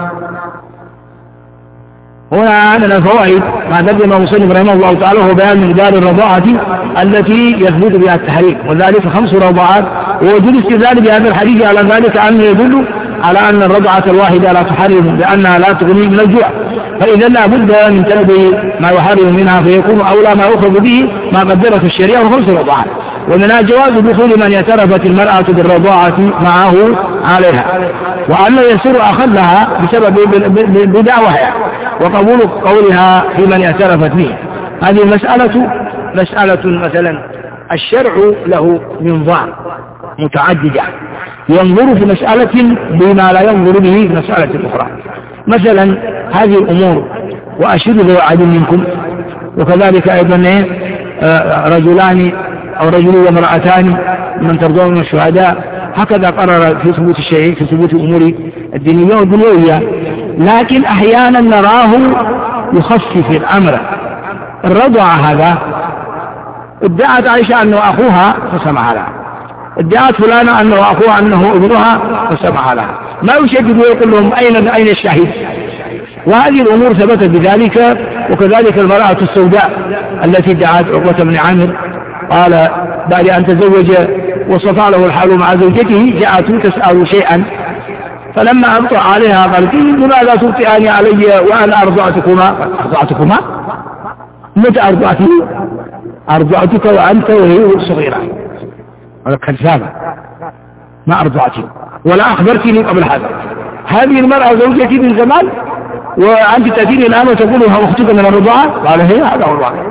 A: هنا عندنا فوائد ما تقدم مصنف رحمه الله تعالى هو بيان مقدار الرضاعة التي يثبت بها التحريم، وذلك 5 رضاعات، ووجود استدلال بهذا الحديث على ذلك أنه يدل على أن الرضعة الواحدة لا تحرم لأنها لا تغني من الجوع، فإذا لا بد من طلب ما يحرم منها، فيكون أولى ما يؤخذ به ما قدرت الشريعة 5 رضاعات، ومنها جواز دخول من اعترفت المرأة بالرضاعة معه عليها، وأن يسر أخذها بسبب بدعوها وقبول قولها في من اعترفت به. هذه مسألة مثلا الشرع له منظار متعددة، ينظر في مسألة بما لا ينظر به في مسألة أخرى. مثلا هذه الأمور وأشهد ذو عدل منكم، وكذلك أيضا رجلان أو رجل وامرأتان من ترضون من الشهداء، هكذا قرر في ثبوت الشيء في ثبوت الأمور الدينية والدنيوية، لكن أحيانا نراه يخفف الأمر. الرضع هذا ادعت عائشة أنه أخوها فسمح لها، ادعت فلانة أنه أخوها أنه ابنها فسمح لها، ما يشدد ويقول لهم أين الشاهد، وهذه الأمور ثبتت بذلك. وكذلك المرأة السوداء التي ادعت عقبة بن عامر قال بعد أن تزوج وصفى له الحال مع زوجته جاءت تسأل شيئا، فلما أبطأ عليها قالت لماذا تبطئاني علي وأنا أرضعتكما متى أرضعتني؟ أرضعتك وأنت وهي صغيرة، هذا كذابة، ما أرضعتني ولا أخبرتني قبل هذا، هذه المرأة زوجتي من زمان وأنت تأتيني الآن وتقولها أختك من الرضاعة؟ قال هي هذا هو الواقع.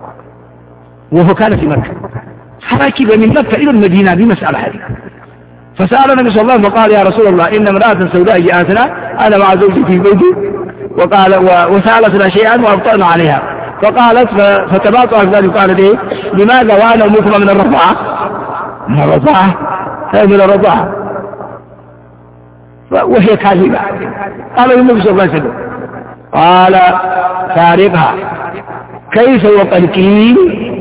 A: وهو كان في مكة، فركب من مكة إلى المدينة بمسألة هذه، فسأل النبي صلى الله عليه وسلم فقال يا رسول الله إن امرأة سوداء جاءتنا أنا مع زوجي في بيتي وسألتنا شيئا وأبطأنا عليها فقالت فتباطأ في ذلك قالت إيه لماذا وأنا أمكم من الرضاعة؟ من الرضاعة؟ من الرضاعة وهي كاذبة. قال النبي صلى الله عليه وسلم قال فارقها كيف وقد قيل.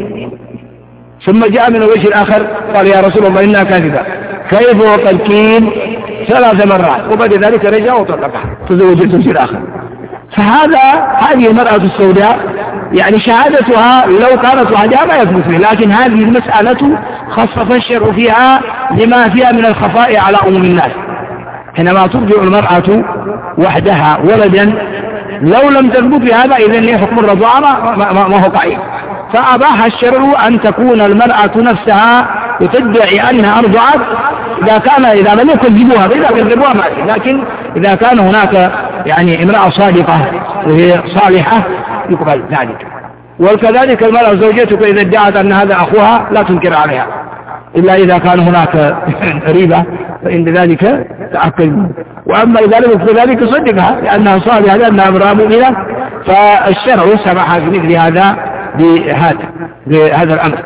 A: ثم جاء من الوجه الآخر قال يا رسول الله إنها كاذبة كيف وقد قيل 3 مرات وبعد ذلك رجع وطلقها تزوج الزوج الآخر. هذه المرأة السوداء يعني شهادتها لو كانت وحدها ما يثبت فيه، لكن هذه المسألة خصص الشرع فيها لما فيها من الخفاء على عموم الناس. حينما ترجع المرأة وحدها ولدا لو لم تثبت بهذا إذن هي حكم الرضاعة ما هو قائم. فأباح الشرع أن تكون المرأة نفسها وتدعي أنها أرضعت إذا لم يكذبوها، فإذا كذبوها ما، لكن إذا كان هناك يعني امرأة صادقة وهي صالحة يقبل ذلك. وكذلك المرأة زوجتك إذا ادعت أن هذا أخوها لا تنكر عليها إلا إذا كان هناك ريبة فإن ذلك تأكد. وأما إذا لم يكن ذلك صدقها لأنها صالحة لأنها امرأة مؤمنة فالشرع سمح في مثل هذا بهذا الأمر.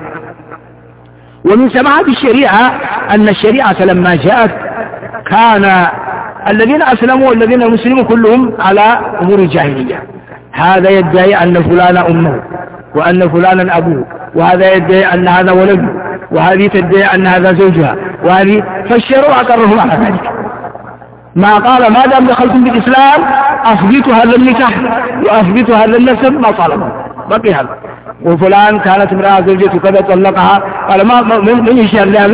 A: ومن سماحة الشريعة أن الشريعة لما جاءت كان الذين أسلموا والذين المسلمون كلهم على أمور الجاهلية. هذا يدعي أن فلان أمه وأن فلانا أبوه، وهذا يدعي أن هذا ولده، وهذه تدعي أن هذا زوجها، فالشرع أقرهم على ذلك. ما قال ما دام دخلتم بالإسلام أثبتوا هذا النكاح وأثبتوا هذا النسب ما طالبوا بقي هذا. وفلان كانت امرأة زوجته كذا طلقها قال من يشهد لها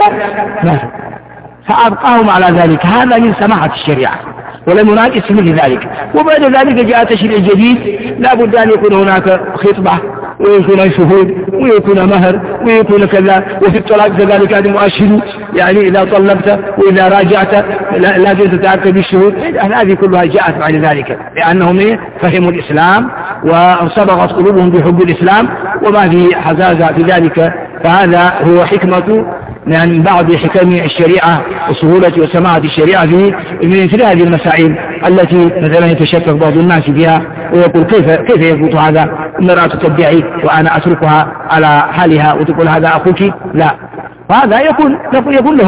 A: فأبقاهم على ذلك. هذا من سماحة الشريعة ولم يناقش مثل ذلك. وبعد ذلك جاء تشريع جديد لا بد أن يكون هناك خطبة ويكون شهود ويكون مهر ويكون كذا. وفي الطلاق كذلك هذا مؤشر يعني إذا طلقت وإذا راجعت لازم تتأكد بالشهود. هذه كلها جاءت بعد ذلك لأنهم فهموا الإسلام وانصبغت قلوبهم بحب الإسلام وما في حزازة في ذلك. فهذا هو حكمة من بعض حكم الشريعة وسهولة وسماعة الشريعة في مثل هذه المسائل التي مثلا يتشكك بعض الناس فيها ويقول كيف يثبت هذا؟ المرأة تدعي وأنا أتركها على حالها وتقول هذا أخوك؟ لا. وهذا يكون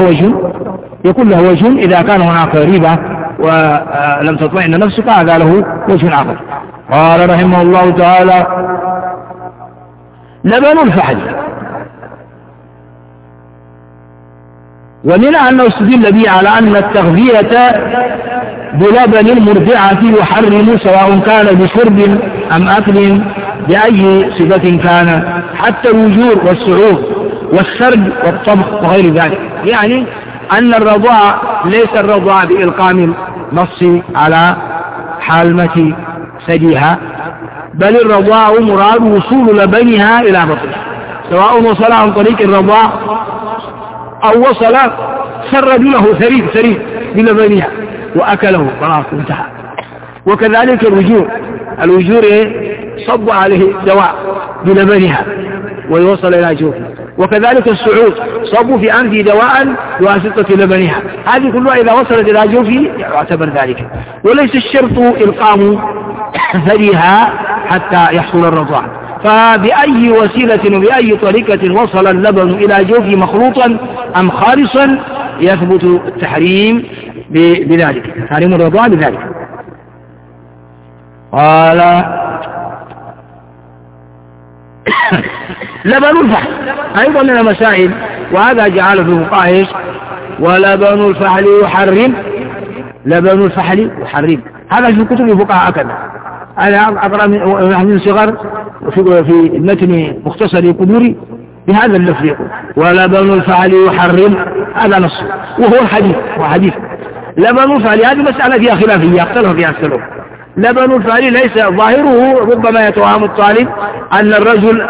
A: له وجه إذا كان هناك ريبة ولم تطمئن نفسك هذا له وجه آخر. قال رحمه الله تعالى لبن الفحل. ومنها أنه استدل به على أن التغذية بلبن المرضعة يحرم سواء كان بشرب أم أكل بأي صفة كان حتى الوجور والسعور والسرج والطبخ وغير ذلك. يعني أن الرضاع ليس الرضاع بإلقام النص على حالمة ثديها بل الرضاع مراد وصول لبنها إلى بطنها سواء وصل عن طريق الرضاع أو وصل سرد له ثريد بلبنها وأكله خلاص انتهى. وكذلك الوجور صب عليه دواء بلبنها ويوصل إلى جوفه. وكذلك السعود صب في أنفه دواء بواسطة لبنها. هذه كلها إذا وصلت إلى جوفه يعتبر ذلك. وليس الشرط إلقام ثديها حتى يحصل الرضاع. فبأي وسيلة وبأي طريقة وصل اللبن إلى جوفه مخلوطا أم خالصا يثبت التحريم بذلك، تحريم الرضاع بذلك. قال لبن الفحل أيضا من المسائل وهذا جعل في الفقهاء ولبن الفحل يحرم. لبن الفحل يحرم هذا في كتب الفقهاء هكذا. أنا أقرأ من صغر في المتن مختصر القدوري بهذا اللفظ يقول ولبن الفحل يحرم. هذا نص وهو حديث. لبن الفحل هذه مسألة فيها خلافية يختلف فيها السلوك. لبن الفحل ليس ظاهره ربما يتوهم الطالب أن الرجل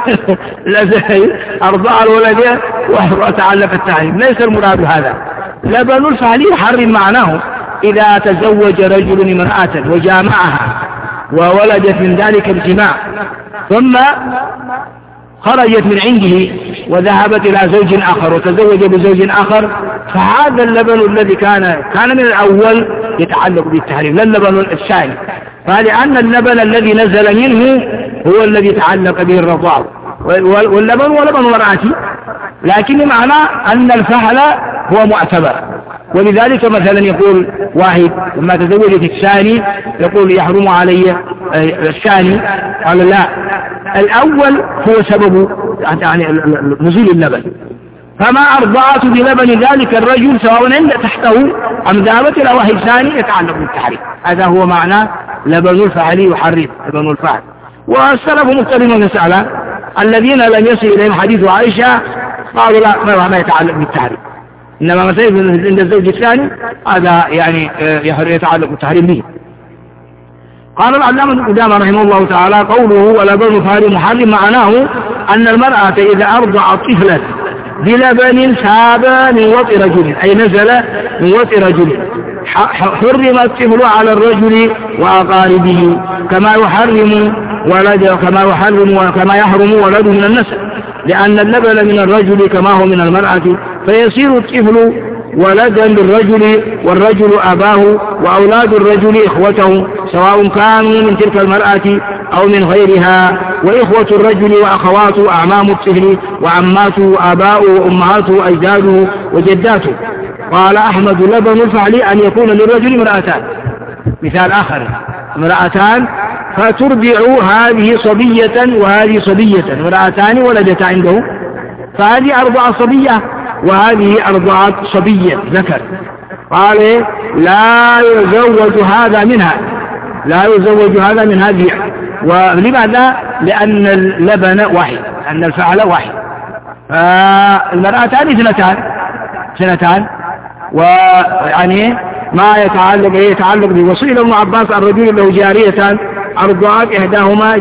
A: أرضع الولد وتعلق التحريم. ليس المراد هذا. لبن الفحل يحرم معناه إذا تزوج رجل امرأة وجامعها وولدت من ذلك الجماع ثم خرجت من عنده وذهبت إلى زوج آخر وتزوج بزوج آخر، فهذا اللبن الذي كان من الأول يتعلق بالتحريم، لا اللبن الثاني. فلأن اللبن الذي نزل منه هو الذي تعلق به الرضاع، واللبن هو لبن مرأتي، لكن معنى أن الفحل هو معتبر. ولذلك مثلا يقول واحد لما تزوجت الثاني يقول يحرم علي الثاني، قال لا، الأول هو سبب يعني نزول اللبن، فما أرضعت بلبن ذلك الرجل سواء عند تحته أم ذهبت إلى واحد ثاني يتعلق بالتحريم. هذا هو معنى لبن الفحل يحرم، لبن الفحل. والسلف مختلفون في المسألة، الذين لم يصل إليهم حديث عائشة قالوا لا، ما يتعلق بالتحريم، إنما مثلا عند الزوج الثاني هذا يعني يتعلق بالتحريم به. قال العلامة ابن قدامة رحمه الله تعالى: قوله ولبن الفحل محرم معناه أن المرأة إذا أرضعت طفلا بلبن ساب من وطء رجل، أي نزل من وطء رجل، حرم الطفل على الرجل وأقاربه كما يحرم ولده من النسب، لأن اللبن من الرجل كما هو من المرأة، فيصير الطفل ولدا للرجل والرجل أباه، وأولاد الرجل إخوته سواء كانوا من تلك المرأة أو من غيرها، وإخوة الرجل وأخواته أعمام الطفل وعماته آباؤه وأمهاته أجداده وجداته. قال أحمد: لبن الفحل أن يكون للرجل امرأتان. مثال آخر: امرأتان فترضع هذه صبية وهذه صبية، امرأتان ولدتا عنده، فهذه أرضع صبية وهذه أرضعت صبية ذكر. قال: لا يزوج هذا منها، لا يزوج هذا من هذه. ولماذا؟ لأن اللبن واحد، أن الفعل واحد. المرأتان اثنتان، ويعني ما يتعلق به. وسئل ابن عباس: الرجل له جاريتان أرضعت إحداهما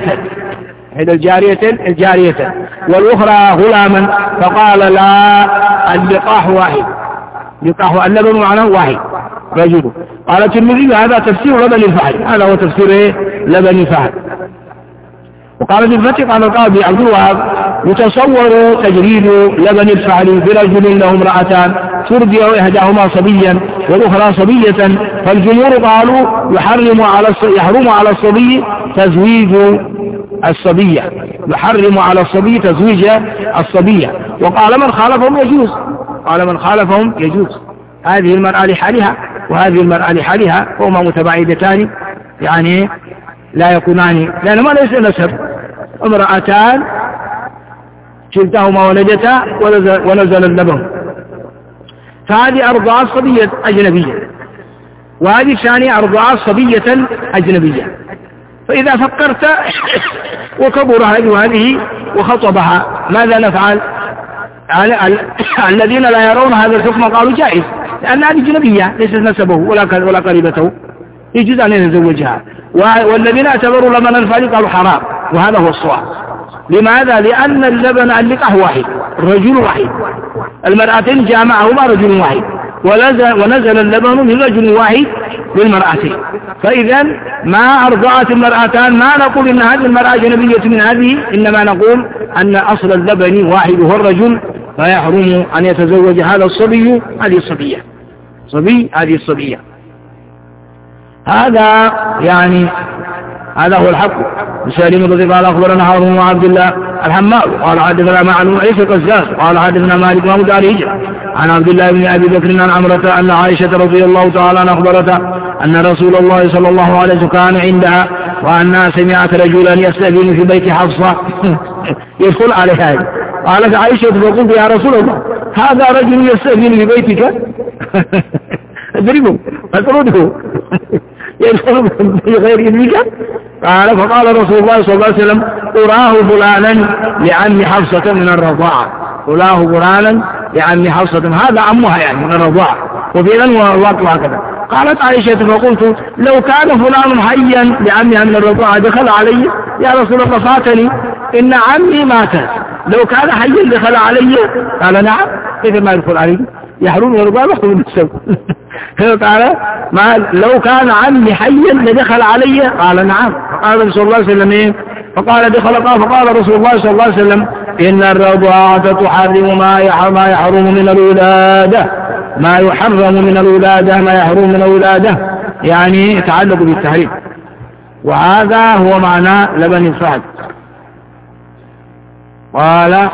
A: الجارية والأخرى غلاما، فقال: لا، اللقاح واحد، لقاح اللبن معناه واحد رجل. قال الترمذي: هذا تفسير لبن الفحل، هذا هو تفسير لبن الفحل. وقال في الفتح قال القاضي عبد الوهاب: يتصور تجريد لبن الفحل برجل له امرأتان ترضع إحداهما صبيا والأخرى صبية، فالجمهور قالوا يحرم على الصبي تزويج الصبية، يحرم على الصبي تزويج الصبية. وقال من خالفهم يجوز، هذه المرأة لحالها وهذه المرأة لحالها، وهما متباعدتان يعني لا يكونان، لأنهما ليس نسب، امرأتان كلتاهما ولدتا ونزل اللبن، فهذه أرضعت صبية أجنبية وهذه الثانية أرضعت صبية أجنبية. فإذا فكرت وكبر هذه وخطبها ماذا نفعل؟ الذين لا يرون هذا الحكم قالوا جائز، لأن هذه أجنبية ليست نسبه ولا قريبته، يجوز أن يتزوجها. والذين اعتبروا لبن الفحل قالوا حرام، وهذا هو الصواب. لماذا؟ لأن اللبن اللقاح واحد، الرجل واحد، المرأتين جامعهما رجل واحد، ونزل اللبن من رجل واحد للمرأتين. فإذا ما أرضعت المرأتان ما نقول إن هذه المرأة جنبية من هذه، إنما نقول أن أصل اللبن واحد هو الرجل، فيحرم أن يتزوج هذا الصبي هذه الصبية. هذا يعني هذا هو الحق. سالم رضي الله عنه أخبرنا هارون وعبد الله الحمال قال حدثنا معلوم عيسى القزاز قال حدثنا مالك بن دار هجرة عن عبد الله بن أبي بكر عن عمرة أن عائشة رضي الله تعالى عنها أخبرتها أن رسول الله صلى الله عليه وسلم كان عندها وأنها سمعت رجلا يستأذن في بيت حفصة يدخل عليها. قالت عائشة فقلت: يا رسول الله، هذا رجل يستأذن في بيتك اضربه اطرده يدخل بغير إذنك. فقال رسول الله صلى الله عليه وسلم: أراه فلانا لعم حفصة من الرضاعة، أراه فلانا لعم حفصة، هذا عمها يعني من الرضاعة، وفعلا هو الواقع هكذا. قالت عائشة فقلت: لو كان فلان حيا لعمها من الرضاعة دخل علي، يا رسول الله فاتني إن عمي مات، لو كان حيا دخل علي. قال: نعم، كيف ما يدخل علي؟ يحرم من الرضاعة يحرم من السبب. تعالى لو كان عمي حيا لدخل علي، قال نعم. فقال رسول الله صلى الله عليه وسلم إيه؟ فقال فقال رسول الله صلى الله عليه وسلم إن الرضاعة تحرم ما يحرم من الولادة، ما يحرم من الولادة ما يحرم من الولادة، يعني يتعلق بالتحريم. وهذا هو معنى لبن الفحل. قال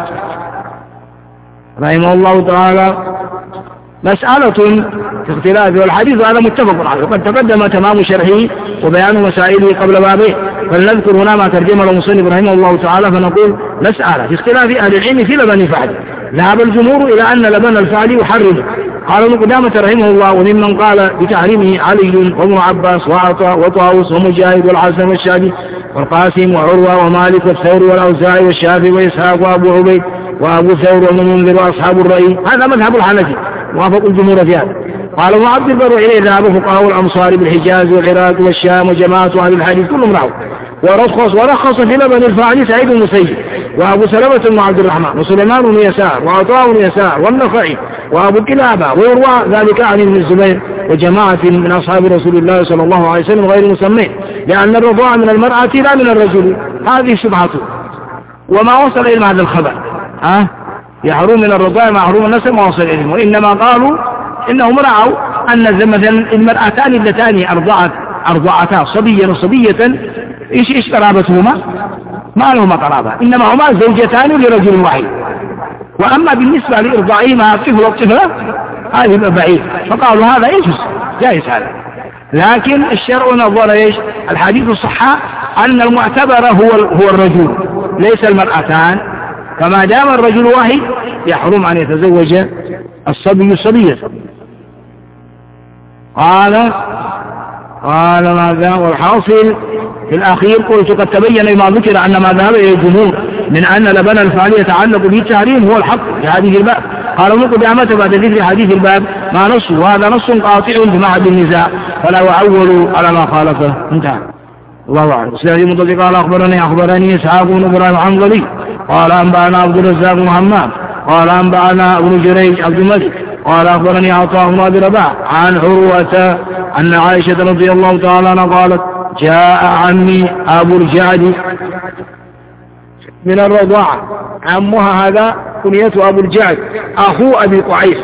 A: رحمه الله تعالى مسألة في اختلاف، والحديث هذا متفق عليه وقد تقدم تمام شرحه وبيان مسائله قبل بابه، فلنذكر هنا ما ترجمه المصنف رحمه الله تعالى. فنقول مسألة في اختلاف أهل العلم في لبن الفحل. ذهب الجمهور إلى أن لبن الفحل يحرم. قال ابن قدامة رحمه الله وممن قال بتحريمه علي وابن عباس وعطاء وطاووس ومجاهد والحسن والشافعي والقاسم وعروة ومالك والثوري والأوزاعي والشافعي وإسحاق وأبو عبيد وأبو ثور وابن المنذر وأصحاب الرأي. هذا مذهب الحنفي وافقوا الجمهور في هذا. قال ابن عبد البر إليه ذهب فقهاء الأمصار بالحجاز والعراق والشام وجماعة أهل الحديث كلهم رأوا. ورخص في لبن الفحل سعيد بن المسيب وأبو سلمة بن عبد الرحمن وسليمان بن يسار وعطاء بن يسار والنخعي وأبو كلابة ويروى ذلك عن ابن الزبير وجماعة من أصحاب رسول الله صلى الله عليه وسلم غير مسمين، لأن الرضاعة من المرأة لا من الرجل. هذه شبهته وما وصل إلى هذا الخبر يحرم من الرضاعة ما يحرم النسب ما وصل إليهم. وإنما قالوا إنهم رأوا أن مثلا المرأتان اللتان أرضعتا صبيا وصبية إيش قرابتهما؟ ما لهما قرابة، إنما هما زوجتان لرجل واحد. وأما بالنسبة لإرضاعهما الطفل والطفلة هذه بعيد، فقالوا هذا يجوز جائز هذا. لكن الشرع نظر إيش؟ الحديث الصحة أن المعتبر هو الرجل ليس المرأتان، فما دام الرجل واحد يحرم أن يتزوج الصبي الصبية. قال ماذا؟ والحاصل في الأخير قلت قد تبين ما ذكر أن ما ذهب إلى الجمهور من أن لبن الفحل يتعلق بالتحريم هو الحق في حديث الباب. قال ابن قدامة بعد ذكر حديث الباب ما نص، وهذا نص قاطع بمعهد النزاع فلا يعول على ما خالفه. انتهى. الله أعلم. سيدي مطلق قال أخبرني إسحاق بن إبراهيم الحنظلي قال أنبأنا عبد الرزاق بن حمام قال أنبأنا ابن جريج عبد الملك قال أخبرني عطاء بن أبي رباح عن عروة أن عائشة رضي الله تعالى عنها قالت جاء عمي أبو الجعد من الرضاعة. عمها هذا كنيته أبو الجعد أخو أبي قعيس.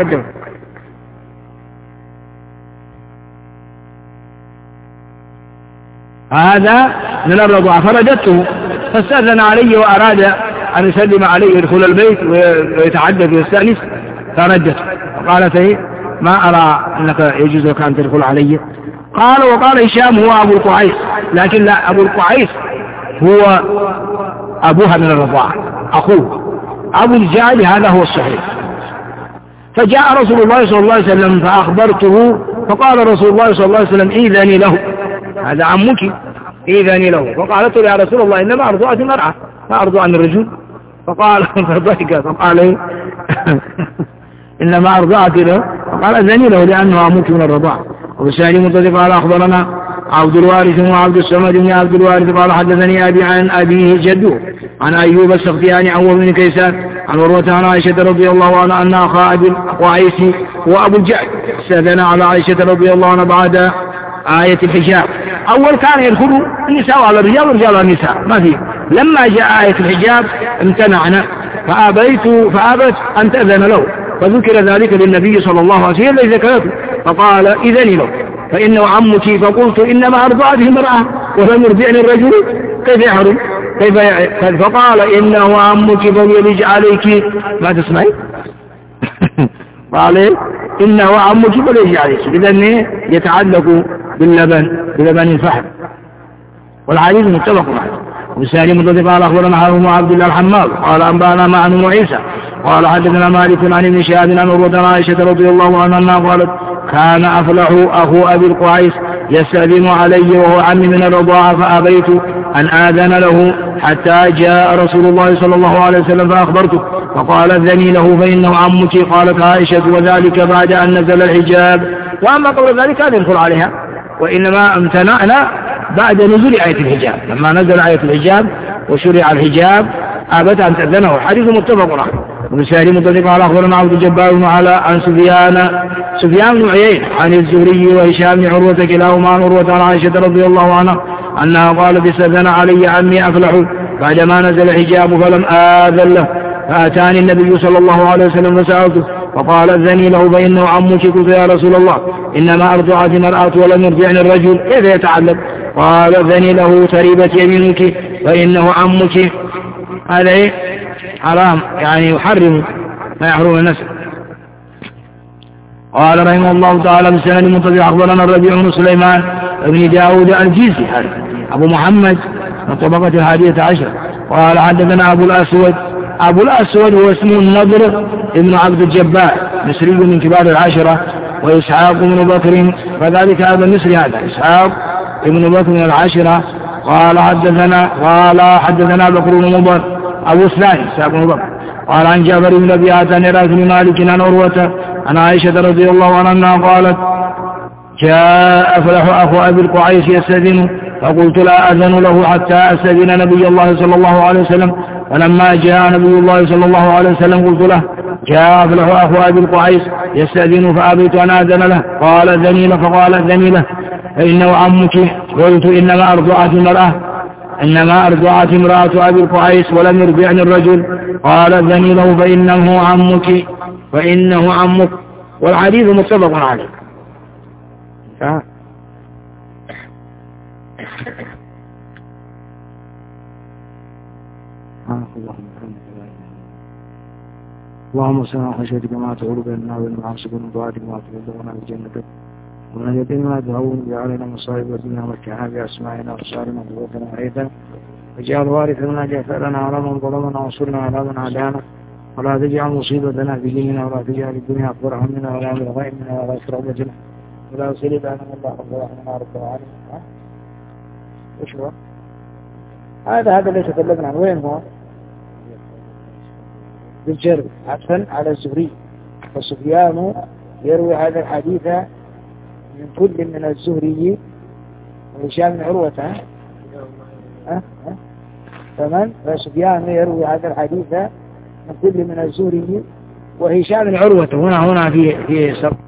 A: هذا من الرضاعة فرددته فاستأذن علي وأراد أن يسلم علي يدخل البيت ويتعدد ويستأنس فرددته فقالت ما أرى أنك يجوز لك أن تدخل علي. وقال هشام هو أبو القعيس، لكن لا، أبو القعيس هو أبوها من الرضاعة أخوه. أبو الجعد هذا هو الصحيح. فجاء رسول الله صلى الله عليه وسلم فأخبرته فقال رسول الله صلى الله عليه وسلم إذني له، هذا عمك إذني له. فقالت له يا رسول الله إنما أرضعت المرأة ما أرضع عن الرجل. فقال فضحك فقال إنما أرضعت له. فقال أذني له لأنه عمك من الرضاعة. وبسائل منتظر قال أخبرنا عبد الوارث وعبد الصمد بن عبد الوارث قال حدثني أبي عن أبيه جده عن أيوب السختياني عن بن كيسان عن عروة عن عائشة رضي الله عنها أن أخا أبي قعيس هو أبو الجعد استأذن على عائشة رضي الله عنها بعد آية الحجاب. أول كان يدخل النساء على الرجال والرجال على النساء ما فيه. لما جاء آية الحجاب امتنعنا فأبت أن تأذن له، فذكر ذلك للنبي صلى الله عليه وسلم الذي ذكرته فقال إذن له فإنه عمك. فقلت إنما أرضعته المرأة ولم يرضعني الرجل كيف يحرم فقال إنه عمك فليلج عليك ما تسمعي قال إنه عمك فليلج عليك. إذن يتعلق بلبن الفحل. والحديث متفق عليه. وسالم الذي قال أخبرنا هارون عبد الله الحماد قال أنبأنا معن وعيسى قال حدثنا مالك عن ابن شهاب عن عروة عائشة رضي الله عنها قالت كان أفلح أخو أبي القعيس يستأذن علي وهو عمي من الرضاعة فأبيت أن آذن له حتى جاء رسول الله صلى الله عليه وسلم فأخبرته فقال أذني له فإنه عمك. قالت عائشة وذلك بعد أن نزل الحجاب. وأما قبل ذلك كان يدخل عليها، وإنما امتنعنا بعد نزول آية الحجاب. لما نزل آية الحجاب وشرع الحجاب أبت أن تأذنه. حديث متفق عليه. وبسائر مطلق قال أخبرنا عبد الجبار بن علاء عن سفيان بن عيينة عن الزهري وهشام بن عروة كلاهما عن عروة عن عائشة رضي الله عنها أنها قالت استأذن علي عمي أفلح بعدما نزل حجاب فلم آذن له فأتاني النبي صلى الله عليه وسلم فسألته فقال أذني له فإنه عمك. قلت يا رسول الله إنما أرضعت المرأة ولم يرضعني الرجل كيف يتعلم؟ قال أذني له تريبت يمينك فإنه عمك. هذا حرام يعني يحرم ما يحرم النسل. قال رحمه الله تعالى بالسند المنتظر أخبرنا الربيع بن سليمان بن داود الجيزي أبو محمد من طبقة 11. قال حدثنا أبو الأسود هو اسمه النضر ابن عبد الجبار مصري من كبار 10. وإسحاق بن بكر فذلك هذا المصري هذا إسحاق بن بكر من 10. قال حدثنا بكر بن مضر أبو الثاني إسحاق بن بكر قال عن جابر بن أبي عن راس بن مالك عن عروة عن عائشة رضي الله عنها قالت جاء أفلح أخو أبي القعيس يستأذن فقلت لا أذن له حتى أستأذن نبي الله صلى الله عليه وسلم. فلما جاء نبي الله صلى الله عليه وسلم قلت له جاء أفلح أخو أبي القعيس يستأذن فأبيت أن أذن له. قال أذني له فقال أذني له فإنه عمك. قلت إنما أرضعت امرأة أبي القعيس ولم يرضعني الرجل. قال أذني له فإنه عمك. والحديث متفق عليه. اللهم صل على خشيتك ما تقول بيننا وبين معاصيك ومن طاعتك ما تبلغنا بجنتك ومن اليقين ما تهون به علينا مصائب الدنيا ومتعنا بأسماعنا وأبصارنا وقوتنا وحياتنا واجعل وارثا منا جعفرنا على من ظلمنا وانصرنا على من عادانا ولا تجعل مصيبتنا في ديننا ولا تجعل الدنيا أكبر همنا ولا مبلغ علمنا ولا أسر ربنا ولا سلب أنا الله رب العالمين رب العالمين. ايش هو؟ هذا اللي تكلمنا عنه. وين هو؟ بالجر عطفا على الزهري. فسفيان يروي هذا الحديث من كل من الزهري وهشام بن عروة فسفيان يروي هذا الحديث من كل من الزهري وهشام بن عروة. هنا في